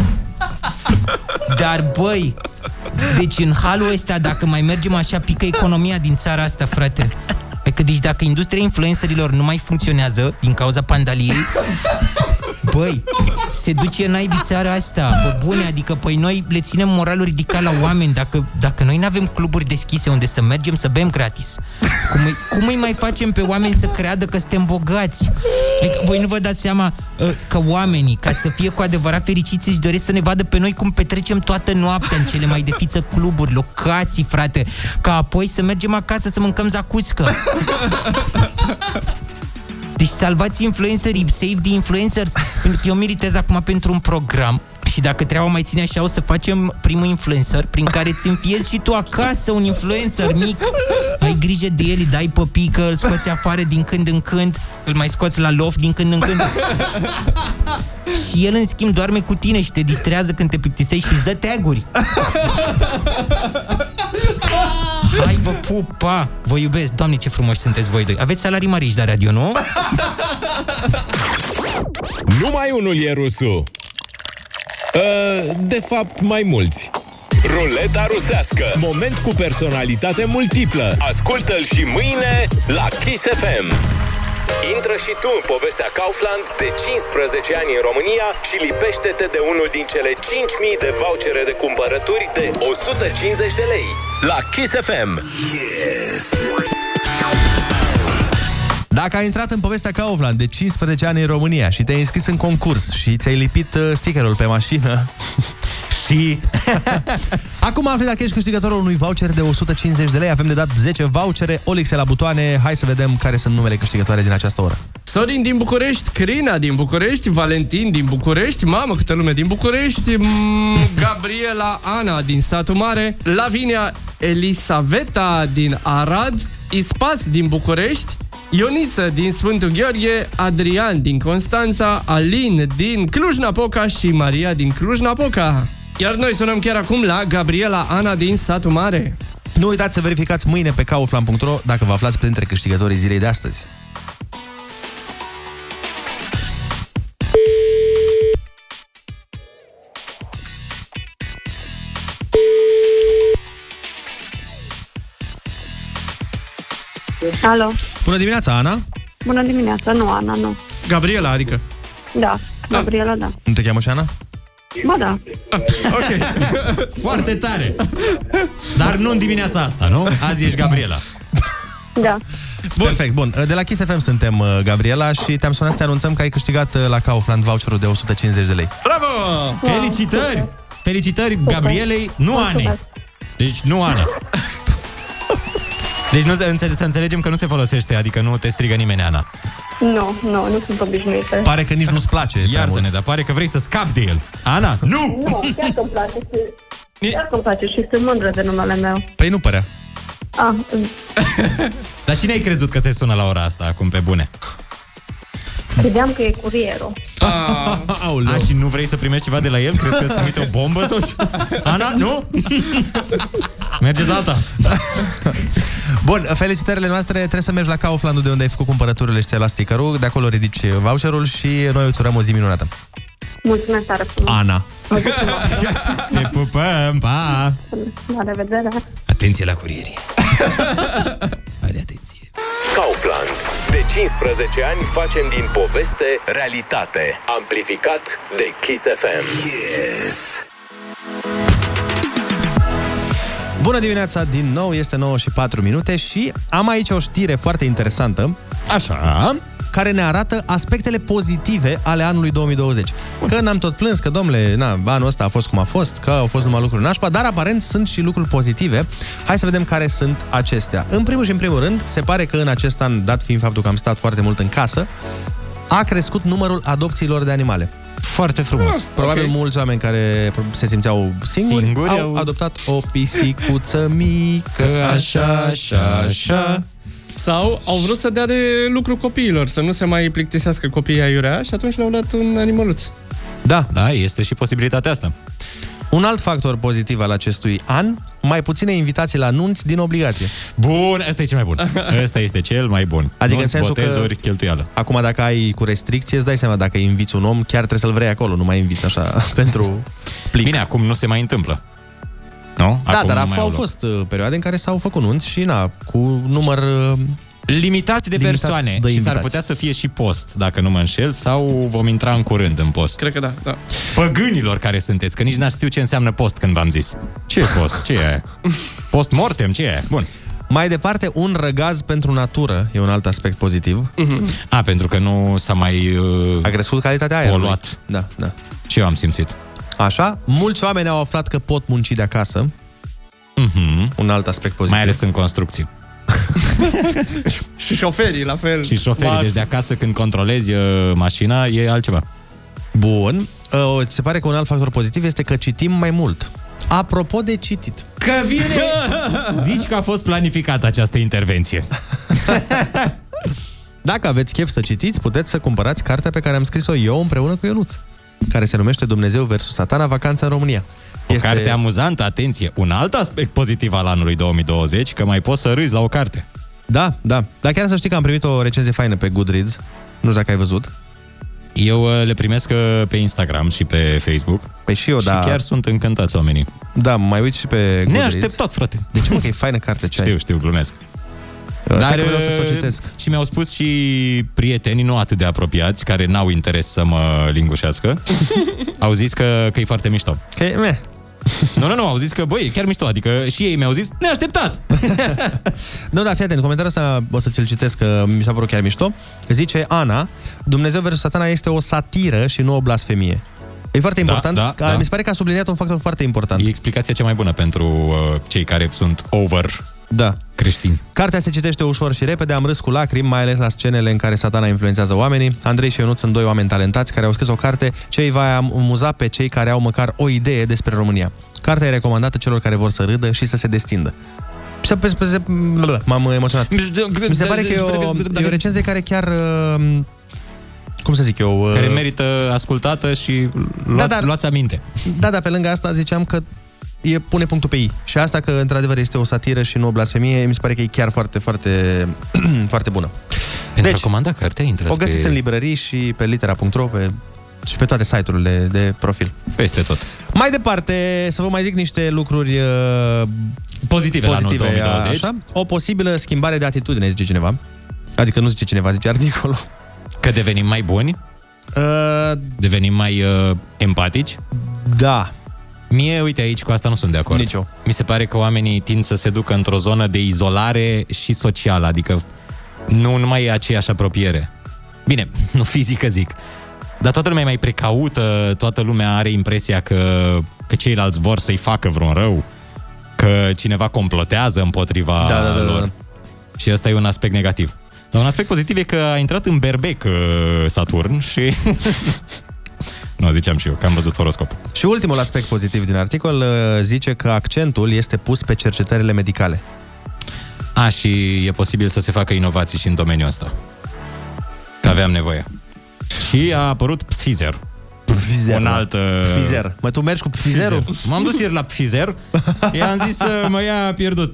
Dar, băi, deci în halul ăsta, dacă mai mergem așa, pică economia din țara asta, frate. Adică, deci dacă industria influencerilor nu mai funcționează din cauza pandaliei, băi, se duce naibii țara asta, pe bune, adică păi noi le ținem moralul ridicat la oameni. Dacă noi n-avem cluburi deschise unde să mergem să bem gratis, cum îi mai facem pe oameni să creadă că suntem bogați? Adică, voi nu vă dați seama că oamenii, ca să fie cu adevărat fericiți, își doresc să ne vadă pe noi cum petrecem toată noaptea în cele mai de fiță cluburi, locații, frate, ca apoi să mergem acasă să mâncăm zacuscă. Deci salvați influencerii, save the influencers. Pentru că eu militez acum pentru un program și dacă treaba mai ține așa, o să facem primul influencer prin care îți înfiezi și tu acasă un influencer mic. Ai grijă de el, îi dai pe pică, îl scoți afară din când în când, îl mai scoți la loft din când în când. Și el, în schimb, doarme cu tine și te distrează când te plictisești și îți dă tag-uri. Hai, vă pup, pa! Vă iubesc, Doamne, ce frumoși sunteți voi doi. Aveți salarii mari aici la radio, nu? Numai unul e rusul. De fapt, mai mulți. Ruleta rusească. Moment cu personalitate multiplă. Ascultă-l și mâine la Kiss FM. Intră și tu în povestea Kaufland de 15 ani în România și lipește-te de unul din cele 5.000 de vouchere de cumpărături de 150 de lei. La Kiss FM. Yes. Dacă ai intrat în povestea Kaufland de 15 ani în România și te-ai înscris în concurs și ți-ai lipit stickerul pe mașină și acum afli dacă ești câștigătorul unui voucher de 150 de lei. Avem de dat 10 vouchere, Olixe la butoane. Hai să vedem care sunt numele câștigătoare din această oră. Sorin din București, Crina din București, Valentin din București, mamă, câtă lume din București, Gabriela Ana din Satul Mare, Lavinia Elisaveta din Arad, Ispas din București, Ioniță din Sfântul Gheorghe, Adrian din Constanța, Alin din Cluj-Napoca și Maria din Cluj-Napoca. Iar noi sunăm chiar acum la Gabriela Ana din Satul Mare. Nu uitați să verificați mâine pe kaufland.ro dacă vă aflați printre câștigătorii zilei de astăzi. Alo. Bună dimineața, Ana. Bună dimineața, nu Ana, nu. Gabriela, adică? Da, Gabriela, da. Nu te cheamă și Ana? Ba da. Ok. Foarte tare. Dar nu în dimineața asta, nu? Azi ești Gabriela. Da. Bun. Perfect, bun. De la Kiss FM suntem, Gabriela, și te-am sunat să te anunțăm că ai câștigat la Kaufland voucherul de 150 de lei. Bravo! Felicitări! Felicitări Gabrielei, nu Anei. Deci nu Ana. Deci să înțelegem că nu se folosește, adică nu te strigă nimeni Ana. Nu sunt obișnuită. Pare că nici nu-ți place. Iartă-ne, dar pare că vrei să scapi de el. Ana, nu! Nu, chiar că-mi place și sunt mândră de numele meu. Păi nu părea. Dar cine ai crezut că ți sună la ora asta, acum pe bune? Credeam că e curierul. Și nu vrei să primești ceva de la el? Crezi că îți trimite o bombă sau ce? Ana, nu? Mergeți alta. Bun, felicitările noastre. Trebuie să mergi la Kaufland, de unde ai făcut cumpărăturile și ți-ai luat stickerul. De acolo ridici voucherul și noi îți urăm o zi minunată. Mulțumesc tare frumos. Ana. Te pupăm, pa! La revedere. Atenție la curieri. Are atenție. Kaufland. De 15 ani facem din poveste realitate. Amplificat de Kiss FM. Yes. Bună dimineața din nou, este 9:04 și am aici o știre foarte interesantă. Așa. Care ne arată aspectele pozitive ale anului 2020. Că n-am tot plâns că, domnule, anul ăsta a fost cum a fost, că au fost numai lucruri nașpa, dar aparent sunt și lucruri pozitive. Hai să vedem care sunt acestea. În primul și în primul rând, se pare că în acest an, dat fiind faptul că am stat foarte mult în casă, a crescut numărul adopțiilor de animale. Foarte frumos. Probabil mulți oameni care se simțeau singuri au adoptat o pisicuță mică, așa. Sau au vrut să dea de lucru copiilor, să nu se mai plictisească copiii aiurea și atunci le-au dat un animăluț. Da, este și posibilitatea asta. Un alt factor pozitiv al acestui an, mai puține invitații la nunți din obligație. Bun, ăsta e cel mai bun. Ăsta este cel mai bun. Adică în sensul botezuri, că cheltuială. Acum dacă ai cu restricție, îți dai seama, dacă inviți un om, chiar trebuie să-l vrei acolo, nu mai inviți așa pentru plic. Bine, acum nu se mai întâmplă. Nu? Da, dar au fost perioade în care s-au făcut nunți și cu număr Limitat de persoane. Și s-ar putea să fie și post, dacă nu mă înșel, sau vom intra în curând în post. Cred că da. Păgânilor care sunteți, că nici n-ați știu ce înseamnă post când v-am zis. Ce e post? Ce e aia? Post mortem? Ce e aia? Bun. Mai departe, un răgaz pentru natură e un alt aspect pozitiv. Pentru că nu s-a mai a crescut calitatea aerului. Poluat. Da. Și eu am simțit. Așa, mulți oameni au aflat că pot munci de acasă. Un alt aspect pozitiv. Mai ales în construcții. Și șoferii, la fel. Și șoferii, deci de acasă când controlezi mașina, e altceva. Bun. Se pare că un alt factor pozitiv este că citim mai mult. Apropo de citit. Că vine... Zici că a fost planificată această intervenție. Dacă aveți chef să citiți, puteți să cumpărați cartea pe care am scris-o eu împreună cu Ionuț, care se numește Dumnezeu vs. Satana, vacanță în România. O carte amuzantă, atenție. Un alt aspect pozitiv al anului 2020, că mai poți să râzi la o carte. Da. Dar chiar să știi că am primit o recenzie faină pe Goodreads. Nu știu dacă ai văzut. Eu le primesc pe Instagram și pe Facebook. Păi și eu, da. Și chiar sunt încântați oamenii. Da, mai uiți și pe Goodreads. Neașteptat, frate. De ce, mă, că e faină carte ce ai? Știu, glumesc. Dar vreau să-ți o citesc. Și mi-au spus și prietenii nu atât de apropiați, care n-au interes să mă lingușească, au zis că e foarte mișto. Nu, au zis că, băi, e chiar mișto. Adică și ei mi-au zis, neașteptat. Nu, da, fii atent, comentariul ăsta o să ți-l citesc, că mi s-a părut chiar mișto. Zice Ana: Dumnezeu vs. Satana este o satiră și nu o blasfemie. E foarte important. Mi se pare că a subliniat un factor foarte important. E explicația cea mai bună pentru cei care sunt creștini. Cartea se citește ușor și repede, am râs cu lacrimi, mai ales la scenele în care Satana influențează oamenii. Andrei și Ionuț sunt doi oameni talentați care au scris o carte ce îi va amuza pe cei care au măcar o idee despre România. Cartea e recomandată celor care vor să râdă și să se destindă. M-am emoționat. Mi se pare că e o recenzie care chiar... cum să zic eu... Care merită ascultată și luați aminte. Da, pe lângă asta ziceam că pune punctul pe I. Și asta că, într-adevăr, este o satiră și nu o blasfemie, mi se pare că e chiar foarte, foarte, foarte bună. Pentru a comanda cartea, intrați o găsiți în librării și pe litera.ro și pe toate site-urile de profil. Peste tot. Mai departe, să vă mai zic niște lucruri pozitive la anul 2020. Așa? O posibilă schimbare de atitudine, zice cineva. Adică nu zice cineva, zice articolul. Că devenim mai buni? Devenim mai empatici? Da. Mie, uite, aici cu asta nu sunt de acord. Nici eu. Mi se pare că oamenii tind să se ducă într-o zonă de izolare și socială, adică nu mai e aceeași apropiere. Bine, nu fizică zic, dar toată lumea e mai precaută, toată lumea are impresia că pe ceilalți vor să-i facă vreun rău, că cineva complotează împotriva lor. Și ăsta e un aspect negativ. Dar un aspect pozitiv e că a intrat în berbec Saturn și... Nu, ziceam și eu, că am văzut horoscop. Și ultimul aspect pozitiv din articol zice că accentul este pus pe cercetările medicale. Și e posibil să se facă inovații și în domeniul ăsta. Că aveam nevoie. Și a apărut Pfizer. Un alt... Pfizer. Mă, tu mergi cu Pfizerul? M-am dus ieri la Pfizer. I-am zis să mă ia pierdut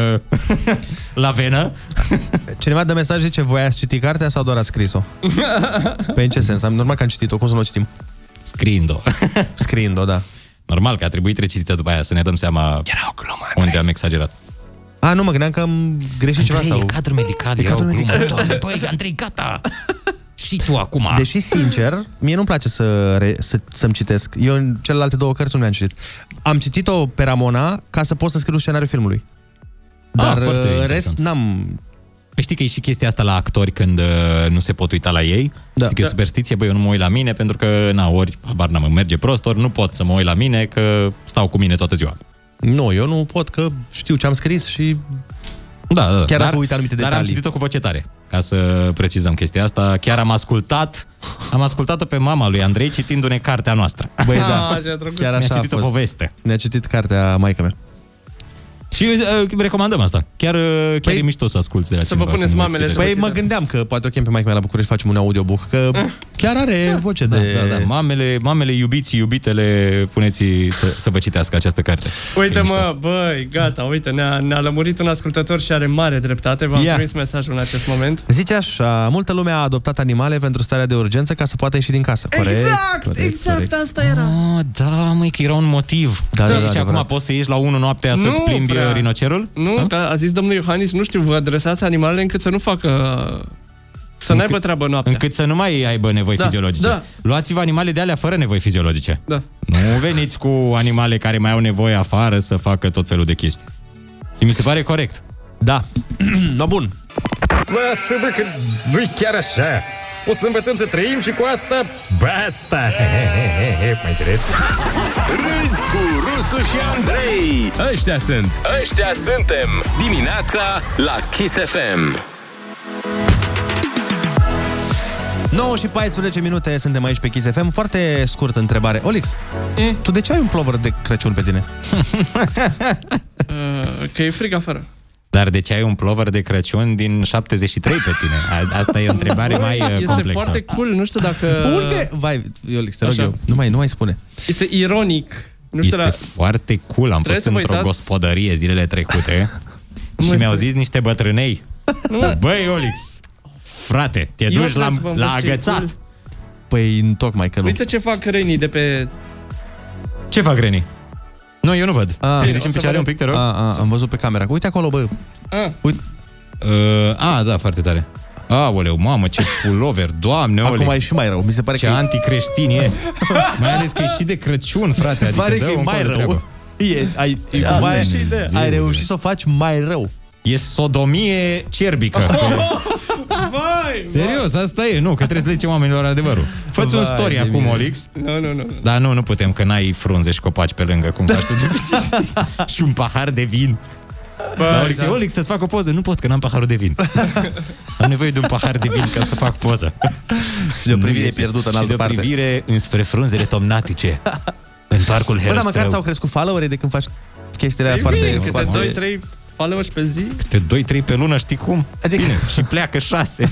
la venă. Cineva dă mesaj, zice, voi ați citit cartea sau doar ați scris-o? Pe în ce sens? Normal că am citit-o, cum să nu o citim? Scriind-o, da. Normal că a trebuit recitită după aia, să ne dăm seama unde am exagerat. Nu, mă gândeam că am greșit ceva sau... E cadru medical, e cadru medical. Doamne, băi, Andrei, gata! Și tu acum. Deși, sincer, mie nu-mi place să-mi citesc. Eu în celelalte două cărți nu le-am citit. Am citit-o pe Ramona ca să pot să scriu scenariul filmului. Dar în rest n-am... Păi știi că e și chestia asta la actori când nu se pot uita la ei? Da. Știi că e superstiție, băi, eu nu mă uit la mine pentru că, ori, habar n-am, îmi merge prost, ori nu pot să mă uit la mine că stau cu mine toată ziua. Nu, eu nu pot că știu ce am scris și... Da. Chiar dacă uit anumite detalii. Dar am citit-o cu voce tare, ca să precizăm chestia asta. Chiar am ascultat-o pe mama lui Andrei citindu-ne cartea noastră. Băi, da. Chiar așa mi-a citit o poveste. Ne-a citit cartea maică mea. Și recomandăm asta. Chiar e mișto să asculți de la cineva. Să vă puneți mamele. Păi mă gândeam că poate o chem pe maică mea la București, facem un audiobook, că chiar are voce de... Da. Mamele, iubiții, iubitele, puneți să vă citească această carte. Uite, mă, băi, gata, uite, ne-a lămurit un ascultător și are mare dreptate. V-am trimis mesajul în acest moment. Zice așa, multă lume a adoptat animale pentru starea de urgență ca să poată ieși din casă. Exact, asta era. Da, măi, că era un motiv. Da, și acum poți să ieși la 1 noaptea să-ți plimbi rinocerul? Nu, a zis domnul Iohannis, nu știu, vă adresați animalele încât să nu facă... Să n-aibă treabă noaptea. Încât să nu mai aibă nevoi fiziologice. Da. Luați-vă animale de alea fără nevoi fiziologice. Da. Nu veniți cu animale care mai au nevoie afară să facă tot felul de chestii. Și mi se pare corect. Da. No, bun. Lasă-mă că nu-i chiar așa. O să învățăm să trăim și cu asta basta. Mai înțeles? Râzi cu Rusu și Andrei. Ăștia suntem dimineața la Kiss FM. 9 și 14 minute suntem aici pe Kiss FM. Foarte scurtă întrebare. Olix, tu de ce ai un plover de Crăciun pe tine? Că e frig afară. Dar de ce ai un plover de Crăciun din 73 pe tine? Asta e o întrebare mai complexă. Este foarte cool, nu știu dacă... Unde? Vai, Olix, te rog eu, nu mai spune. Este ironic. Nu știu este foarte cool. Am fost într-o gospodărie zilele trecute și mi-au zis niște bătrânei. Băi, Olix, frate, te duci la agățat. Păi, tocmai că nu. Uite ce fac renii de pe... Ce fac renii? Nu, eu nu văd. Te ridici în picioare un pic, te rog? Am văzut pe camera. Uite acolo, bă. Uite. Da, foarte tare. Aoleu, mamă, ce pullover, Doamne, Olix. Acum e și mai rău. Mi se pare ce anticreștin e. Mai ales că e și de Crăciun, frate. Adică pare că e mai rău. Ai reușit să o faci mai rău. E sodomie cerbică. Vai, serios, asta e. Nu, că trebuie să le zicem oamenilor adevărul. Fă-ți un story acum, Olix. Nu. Dar nu putem, că n-ai frunze și copaci pe lângă, cum faci tu de obicei. Și un pahar de vin. Olix, să-ți fac o poză. Nu pot, că n-am paharul de vin. Am nevoie de un pahar de vin ca să fac poză. Și de o privire pierdută în altă parte. Și de o privire înspre frunzele tomnatice în parcul Herăstrău. Bă, dar măcar ți-au crescut followerii de când faci chestiile alea foarte... Câte 2-3 followers pe zi? Câte 2-3 pe lună, știi cum? Adică... Și pleacă 6.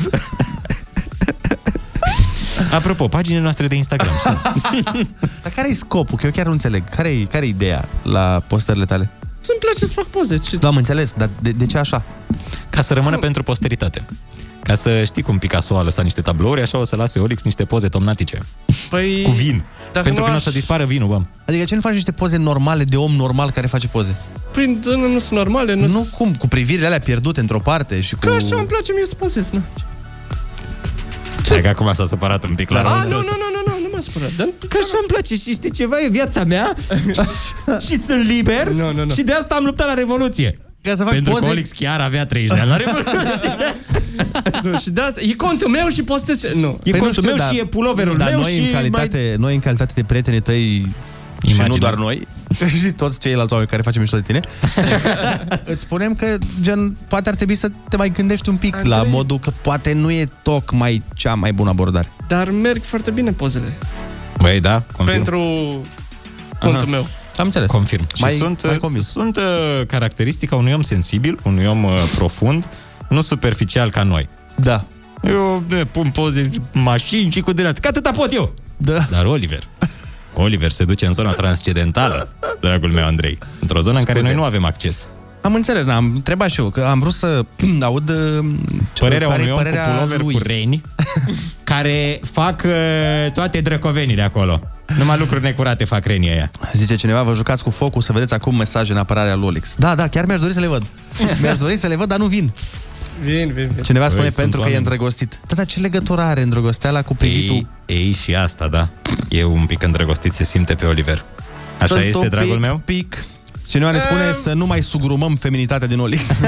Apropo, paginile noastre de Instagram. Dar care e scopul? Că eu chiar nu înțeleg. Care e ideea la postările tale? Să-mi place să fac poze. Da, am înțeles, dar de ce așa? Ca să rămână pentru posteritate. Ca să știi cum Picasso a lăsat niște tablouri, așa o să lase Olix niște poze tomnatice. Păi... Cu vin. Pentru că nu o să dispară vinul, bă. Adică ce nu faci niște poze normale de om normal care face poze? Păi nu sunt normale. Nu cum, cu privirile alea pierdute într-o parte și cu... Că așa îmi place mie să pozez, nu? Hai că acum s-a supărat un pic la Nu m-a supărat. Că așa-mi place și știi ceva, e viața mea și sunt liber și de asta am luptat la Revoluție. Ca să fac pentru poze? Că Olix chiar avea 30 de ani la Revoluție. Și de asta, e contul meu și postez... Nu. E contul meu și e pulloverul meu și... Noi în calitate de prietenii tăi, și nu doar noi, și toți ceilalți oameni care facem mișto de tine, îți spunem că, gen, poate ar trebui să te mai gândești un pic la modul că poate nu e tocmai cea mai bună abordare. Dar merg foarte bine pozele. Băi, da, confirm. Pentru contul meu. Am înțeles. Confirm. Și sunt caracteristica unui om sensibil, unui om profund, nu superficial ca noi. Da. Eu pun poze mașini și cu de că atâta pot eu. Da. Dar Oliver se duce în zona transcendentală, dragul meu Andrei, într-o zonă în care noi nu avem acces. Am înțeles, am întrebat și eu, că am vrut să aud părerea unui om cu pulover cu reni care fac toate drăcovenile acolo. Numai lucruri necurate fac renii ăia. Zice cineva, vă jucați cu focul, să vedeți acum mesaje în apărarea lui Olix. Da, chiar mi-aș dori să le văd. Mi-aș dori să le văd, dar nu vin. Vin. Cineva spune pentru că e îndrăgostit. Dar ce legătură are îndrăgosteala cu privitul? Ei și asta, da. E un pic îndrăgostit, se simte pe Oliver. Așa este, dragul meu? Cineva ne spune să nu mai sugrumăm feminitatea din Olix.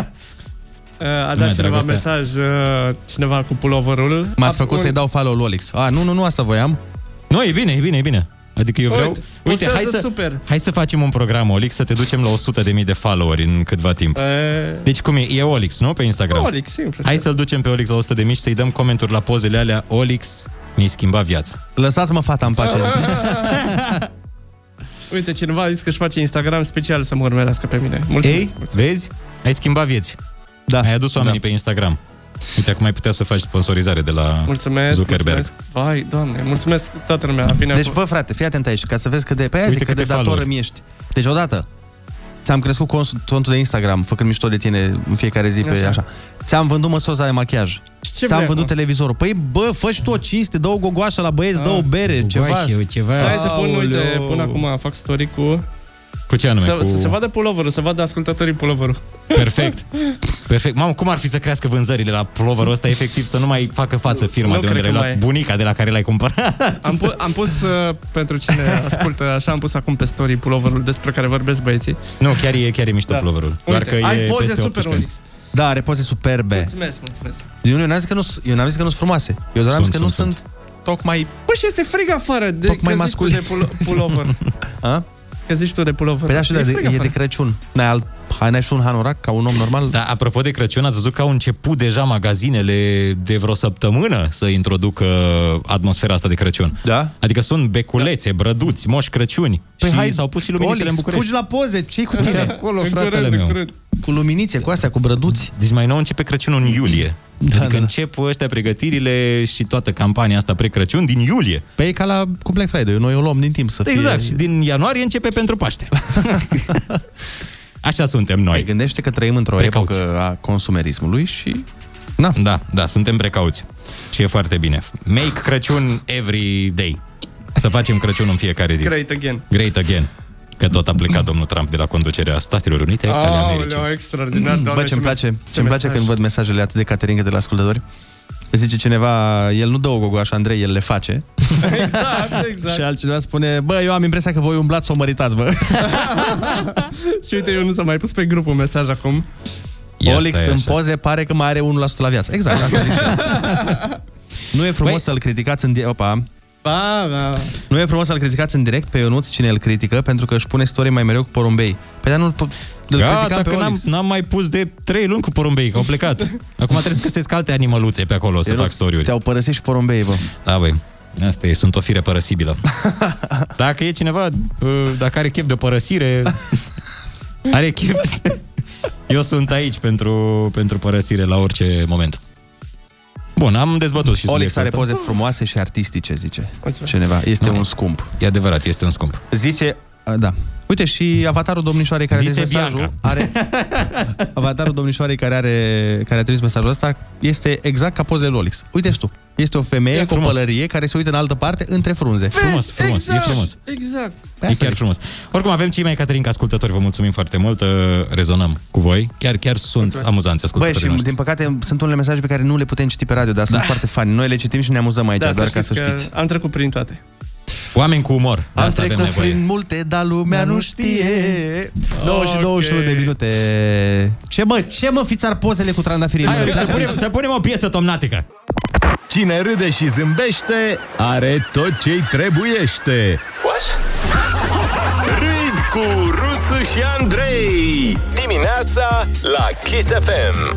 A dat cineva mesaj, cineva cu pulloverul. M-ați făcut să-i dau follow lui Olix. Nu asta voiam. Nu, e bine. Adică eu vreau... Uite, hai să facem un program, Olix, să te ducem la 100.000 de followeri în câtva timp. Deci cum e? E Olix, nu? Pe Instagram. Olix, simplu. Hai să-l ducem pe Olix la 100.000 și să-i dăm comenturi la pozele alea. Olix mi-ai schimbat viața. Lăsați-mă fata în pace, ziceți. Uite, cineva a zis că își face Instagram special să mă urmărească pe mine. Mulțumesc. Vezi? Ai schimbat vieți. Da. Ai adus oamenii pe Instagram. Uite, acum ai putea să faci sponsorizare de la Zuckerberg. Vai, Doamne, mulțumesc toată lumea. Deci, bă, frate, fii atent aici, ca să vezi cât de dator îmi ești. Deci, odată, ți-am crescut contul de Instagram, făcând mișto de tine în fiecare zi pe așa. Ți-am vândut măsuța de machiaj. Ți-am vândut televizorul. Păi, bă, fă-și tu o cinste, dă o gogoașă la băieți, dă o bere, ceva. Stai să pun, uite, pun acum, fac story cu Cu ce anume? Să se vadă pulloverul, să vadă ascultătorii pulloverul. Perfect. Perfect. Mamă, cum ar fi să crească vânzările la pulloverul ăsta, efectiv, să nu mai facă față firma de unde l-ai luat, bunica de la care l-ai cumpărat? Am pus, pentru cine ascultă așa, am pus acum pe story pulloverul despre care vorbesc băieții. Nu, chiar e mișto pulloverul. Doar că ai e poze peste super 18. Da, are poze superbe. Mulțumesc. Eu n-am zis că nu sunt frumoase. Eu doar am zis că nu sunt tocmai... Păi și este frig afară de tocmai masculin de pullover. A? Că zici tu de pullover. Păi da, e de Crăciun. N-ai și un hanorac ca un om normal? Da, apropo de Crăciun, ați văzut că au început deja magazinele de vreo săptămână să introducă atmosfera asta de Crăciun. Da? Adică sunt beculețe, brăduți, moși Crăciuni. Păi și hai, s-au pus și luminițele în București. Fugi la poze, ce-i cu tine? Acolo, fratele meu. Cu luminițe, cu astea, cu brăduți. Deci mai nou începe Crăciunul în iulie. Adică încep ăștia pregătirile și toată campania asta pre-Crăciun din iulie. Păi e ca la cu Black Friday, noi o luăm din timp să fie... Exact, și din ianuarie începe pentru Paște. Așa suntem noi. Păi gândește că trăim într-o epocă a consumerismului și... Da, suntem precauți. Și e foarte bine. Make Crăciun every day. Să facem Crăciun în fiecare zi. Great again. Că tot a plecat domnul Trump de la conducerea Statelor Unite ale Americii. Extraordinar, Bă, ce-mi place când văd mesajele atât de caterincă de la ascultători. Zice cineva, el nu dă o gogoașă, Andrei, el le face. Exact. Și altcineva spune, bă, eu am impresia că voi umblați să o măritați, bă. Și uite, eu nu s-a mai pus pe grup un mesaj acum. Olix în poze pare că mai are 1% la viață. Exact, asta zic și eu. Nu e frumos să-l criticați în... Nu e frumos să-l criticați în direct pe Ionuț, cine îl critică, pentru că își pune story mai mereu cu porumbei. Păi dar nu-l gata, că n-am mai pus de 3 luni cu porumbei, că au plecat. Acum trebuie să găsesc alte animăluțe pe acolo să fac story-uri. Te-au părăsit și porumbei, bă. Da, băi. Asta e, sunt o fire părăsibilă. Dacă e cineva, dacă are chef de părăsire, are chef de... Eu sunt aici pentru părăsire la orice moment. Bun, am dezbătut și Olix are poze frumoase și artistice, zice cineva. Este un scump. E adevărat, este un scump. Zice, da. Uite, și avatarul domnișoarei care a trimis mesajul avatarul domnișoarei care a trimis mesajul ăsta este exact ca pozele lui Olix. Uite-și tu. Este o femeie cu o pălărie care se uită în altă parte între frunze. Frumos, exact, e frumos. Exact. E chiar frumos. Oricum, avem cei mai caterinca ascultători, vă mulțumim foarte mult, rezonăm cu voi. Chiar sunt amuzanți ascultătorii noștri. Băi, și din păcate sunt unele mesaje pe care nu le putem citi pe radio, dar sunt foarte funny. Noi le citim și ne amuzăm aici, doar ca să știți. Am trecut prin toate. Oameni cu umor. Am trecut prin multe, dar lumea nu știe. 9 și 21 de minute. Ce mă fiți-ar pozele cu trandafirii? Să punem o piesă tomnatică. Cine râde și zâmbește are tot ce-i trebuiește. Râzi cu Rusu și Andrei. Dimineața la Kiss FM.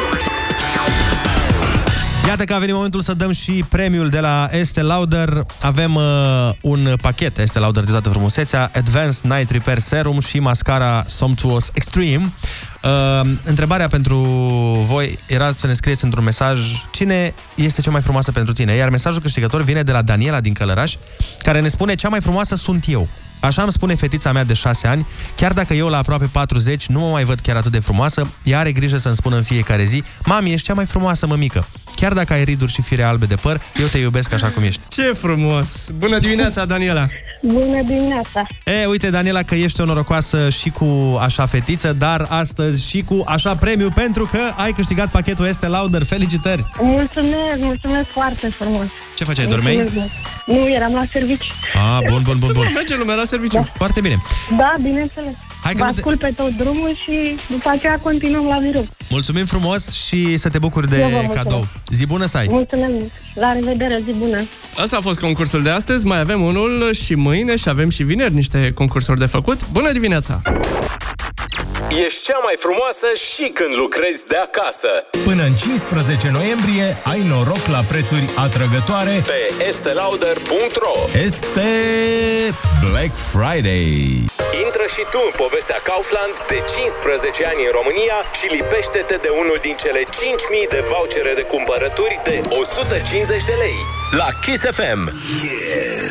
Iată că a venit momentul să dăm și premiul de la Estée Lauder. Avem un pachet Estée Lauder de toată frumusețea, Advanced Night Repair Serum și mascara Sumptuous Extreme. Întrebarea pentru voi era să ne scrieți într-un mesaj cine este cea mai frumoasă pentru tine. Iar mesajul câștigător vine de la Daniela din Călăraș, care ne spune: cea mai frumoasă sunt eu. Așa îmi spune fetița mea de 6 ani, chiar dacă eu la aproape 40 nu mă mai văd chiar atât de frumoasă, ea are grijă să-mi spună în fiecare zi: mami, ești cea mai frumoasă, mămică. Chiar dacă ai riduri și fire albe de păr, eu te iubesc așa cum ești. Ce frumos! Bună dimineața, Daniela! Bună dimineața! Uite, Daniela, că ești o norocoasă și cu așa fetiță, dar astăzi și cu așa premiu, pentru că ai câștigat pachetul Estée Lauder. Felicitări! Mulțumesc foarte frumos! Ce făceai, dormeai? Nu, eram la serviciu. Bun. Merge lumea la serviciu. Da. Foarte bine. Da, bineînțeles. Vă ascult pe tot drumul și după aceea continuăm la birou. Mulțumim frumos și să te bucuri de cadou. Zi bună să ai! Mulțumesc! La revedere, zi bună! Asta a fost concursul de astăzi, mai avem unul și mâine și avem și vineri niște concursuri de făcut. Bună dimineața! Ești cea mai frumoasă și când lucrezi de acasă. Până în 15 noiembrie ai noroc la prețuri atrăgătoare pe estelauder.ro. Este Black Friday. Intră și tu în povestea Kaufland de 15 ani în România și lipește-te de unul din cele 5.000 de vouchere de cumpărături de 150 de lei. La Kiss FM. Yes!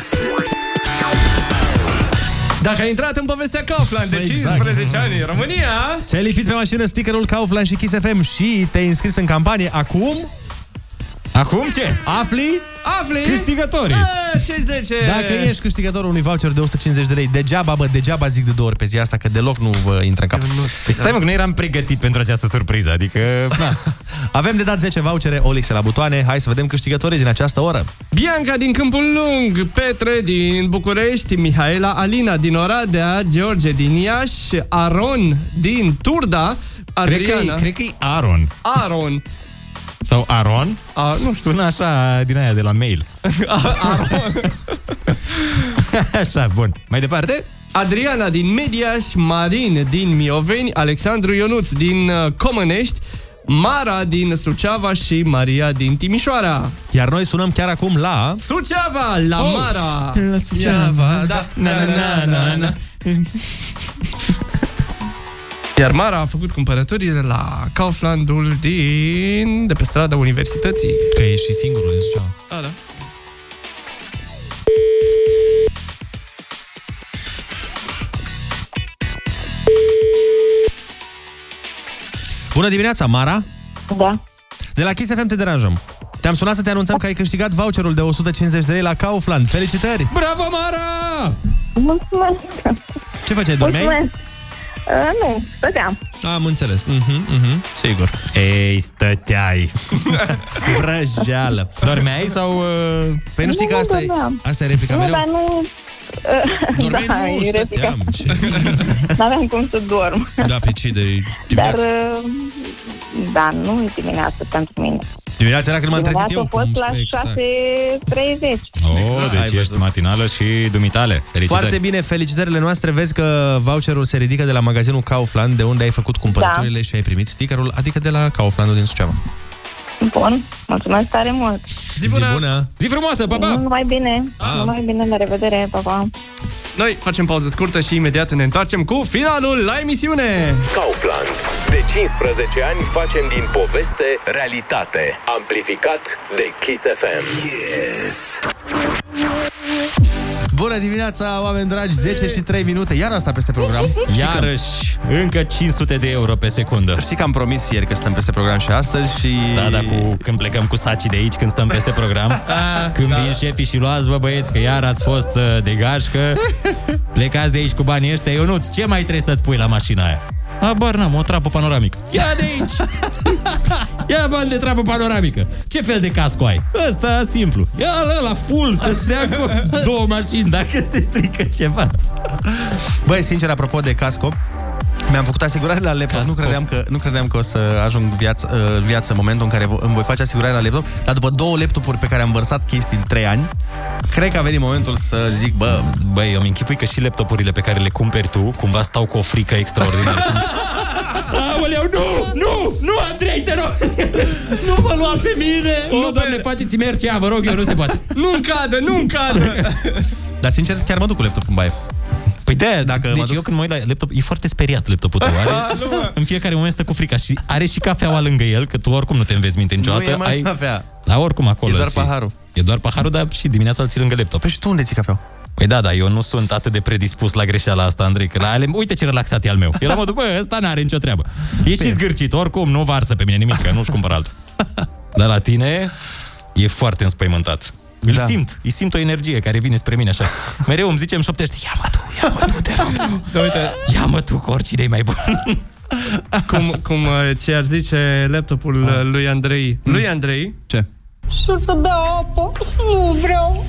Dacă ai intrat în povestea Kaufland de 15 ani în România... Ți-ai lipit pe mașină stickerul Kaufland și Kiss FM și te-ai înscris în campanie. Acum ce? Afli Afli? Câștigătorii. Ce 10? Dacă ești câștigătorul unui voucher de 150 de lei, degeaba zic de 2 ori pe zi asta, că deloc nu vă intră în cap. Păi stai mă, că nu eram pregătit pentru această surpriză, adică... Na. Avem de dat 10 vouchere Olixe la butoane. Hai să vedem câștigătorii din această oră. Bianca din Câmpul Lung, Petre din București, Mihaela Alina din Oradea, George din Iași, Aron din Turda, Adriana. Cred că e Aron. Aron. Sau Aron? Nu știu. Sună așa din aia de la mail. Aron. Așa, bun. Mai departe? Adriana din Mediaș, Marin din Mioveni, Alexandru Ionuț din Comănești, Mara din Suceava și Maria din Timișoara. Iar noi sunăm chiar acum la... Suceava, la Mara. La Suceava, da. Na. Iar Mara a făcut cumpărăturile la Kauflandul de pe strada Universității. Că e și singurul din Suceava. Da. Bună dimineața, Mara! Da. De la Kiss FM te deranjăm. Te-am sunat să te anunțăm că ai câștigat voucherul de 150 de lei la Kaufland. Felicitări! Bravo, Mara! Mulțumesc! Ce făceai, dormeai? Mulțumesc! Nu, stăteam. Am înțeles. Sigur. Ei, stăteai. Vrăjeală. Dormeai sau... Păi nu știi că asta e replica mereu? Dar nu... Dormeai? Nu, stăteam. N-aveam cum să dorm. Da, pe ce de dimineață? Dar nu e dimineață pentru mine. Dimineața era când m-am trezit eu. A fost la 6:30. Oh, deci ești matinală și dumitale. Felicitări. Foarte bine, felicitările noastre. Vezi că voucherul se ridică de la magazinul Kaufland, de unde ai făcut cumpărăturile și ai primit stickerul, adică de la Kauflandul din Suceava. Bun, mulțumesc tare mult. Zi bună! Zi frumoasă, pa, pa! Numai bine, numai bine, la revedere, pa, pa. Noi facem pauză scurtă și imediat ne întoarcem cu finalul la emisiune. Kaufland. De 15 ani facem din poveste realitate. Amplificat de Kiss FM. Yes! Bună dimineața, oameni dragi, 10 și 3 minute. Iar asta peste program. Iarăși, încă 500 de euro pe secundă. Știi că am promis ieri că stăm peste program și astăzi și... Da, când plecăm cu sacii de aici, când stăm peste program, când vin șefii și luați, bă băieți, că iar ați fost de gașcă, plecați de aici cu banii ăștia. Ionuț, ce mai trebuie să-ți pui la mașina aia? Habar n-am, o trapă panoramică. Ia de aici! Ia bani de trapă panoramică. Ce fel de casco ai? Ăsta simplu. Ia ăla full, să-ți dea cu 2 mașini dacă se strică ceva. Băi, sincer, apropo de casco, mi-am făcut asigurare la laptop. Nu credeam că o să ajung viață în momentul în care îmi voi face asigurare la laptop. Dar după 2 laptopuri pe care am vărsat chestii în 3 ani, cred că a venit momentul să zic, Băi, eu mi-închipui că și laptopurile pe care le cumperi tu cumva stau cu o frică extraordinară. Aoleu, nu, Andrei, te rog! Nu mă lua pe mine! Nu, doamne, faceți-mi RCA, vă rog, eu nu se poate. Nu-mi cadă! Dar sincer, chiar mă duc cu laptopul în baie. Păi deci eu când mă uit la laptop, e foarte speriat laptopul tău. În fiecare moment stă cu frica și are și cafeaua lângă el, că tu oricum nu te înveți minte niciodată. Nu e cafea. Dar oricum acolo. E doar paharul. E doar paharul, dar și dimineața îl ții lângă laptop. Păi și tu unde ții cafeaua? Păi da, eu nu sunt atât de predispus la greșeala asta, Andrei, că la ale... Uite ce relaxat e al meu. Eu la modul, ăsta n-are nicio treabă. E și zgârcit, oricum nu varsă pe mine nimic, că nu-și cumpăr altul. Dar la tine e foarte înspăimântat. Îi simt o energie care vine spre mine așa. Mereu îmi zice, îmi șoptește, ia-mă tu, te rog. Ia-mă tu, cu oricine e mai bun. Cum ce ar zice laptopul lui Andrei. Lui Andrei? Ce? Și o să beau apă. Nu vreau.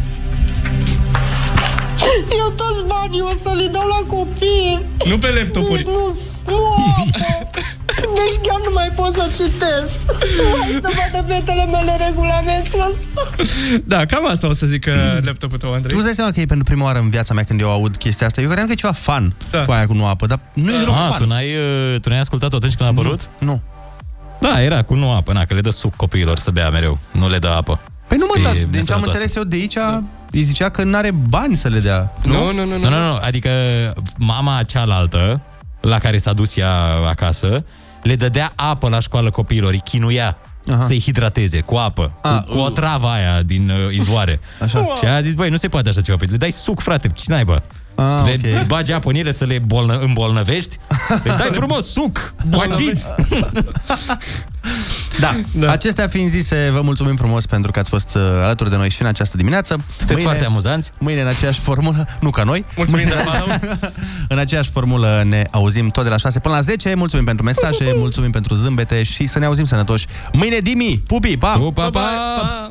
Eu toți banii o să le dau la copii. Nu pe laptopuri. Nu apă. Deci chiar nu mai pot să citesc. Hai să vadă fetele mele regulamentul ăsta. Da, cam asta o să zic laptopul tău, Andrei. Tu îți dai seama că e pentru prima oară în viața mea când eu aud chestia asta. Eu credeam că e ceva fan cu aia cu nu apă, dar nu e deloc fan. Tu n-ai ascultat-o atunci când a apărut? Nu. Da, era cu nu apă, că le dă suc copiilor să bea mereu. Nu le dă apă. Păi nu mă, dar din ce am înțeles eu de aici, îi zicea că n-are bani să le dea. Nu, adică mama cealaltă, la care s-a dus ea acasă, le dădea apă la școală copiilor, îi chinuia să-i hidrateze cu apă, cu o travă aia din izvoare. Așa. Și a zis, băi, nu se poate așa ceva, le dai suc, frate, ce naiba? Le bagi apă în ele să le îmbolnăvești, le dai frumos suc, cu acid. Da. Acestea fiind zise, vă mulțumim frumos pentru că ați fost alături de noi și în această dimineață. Sunteți foarte amuzanți. Mâine în aceeași formulă, nu ca noi. Mulțumim în aceeași formulă ne auzim tot de la 6 până la 10. Mulțumim pentru mesaje, mulțumim pentru zâmbete și să ne auzim sănătoși mâine, Dimi. Pupi, pa! Pa, pa!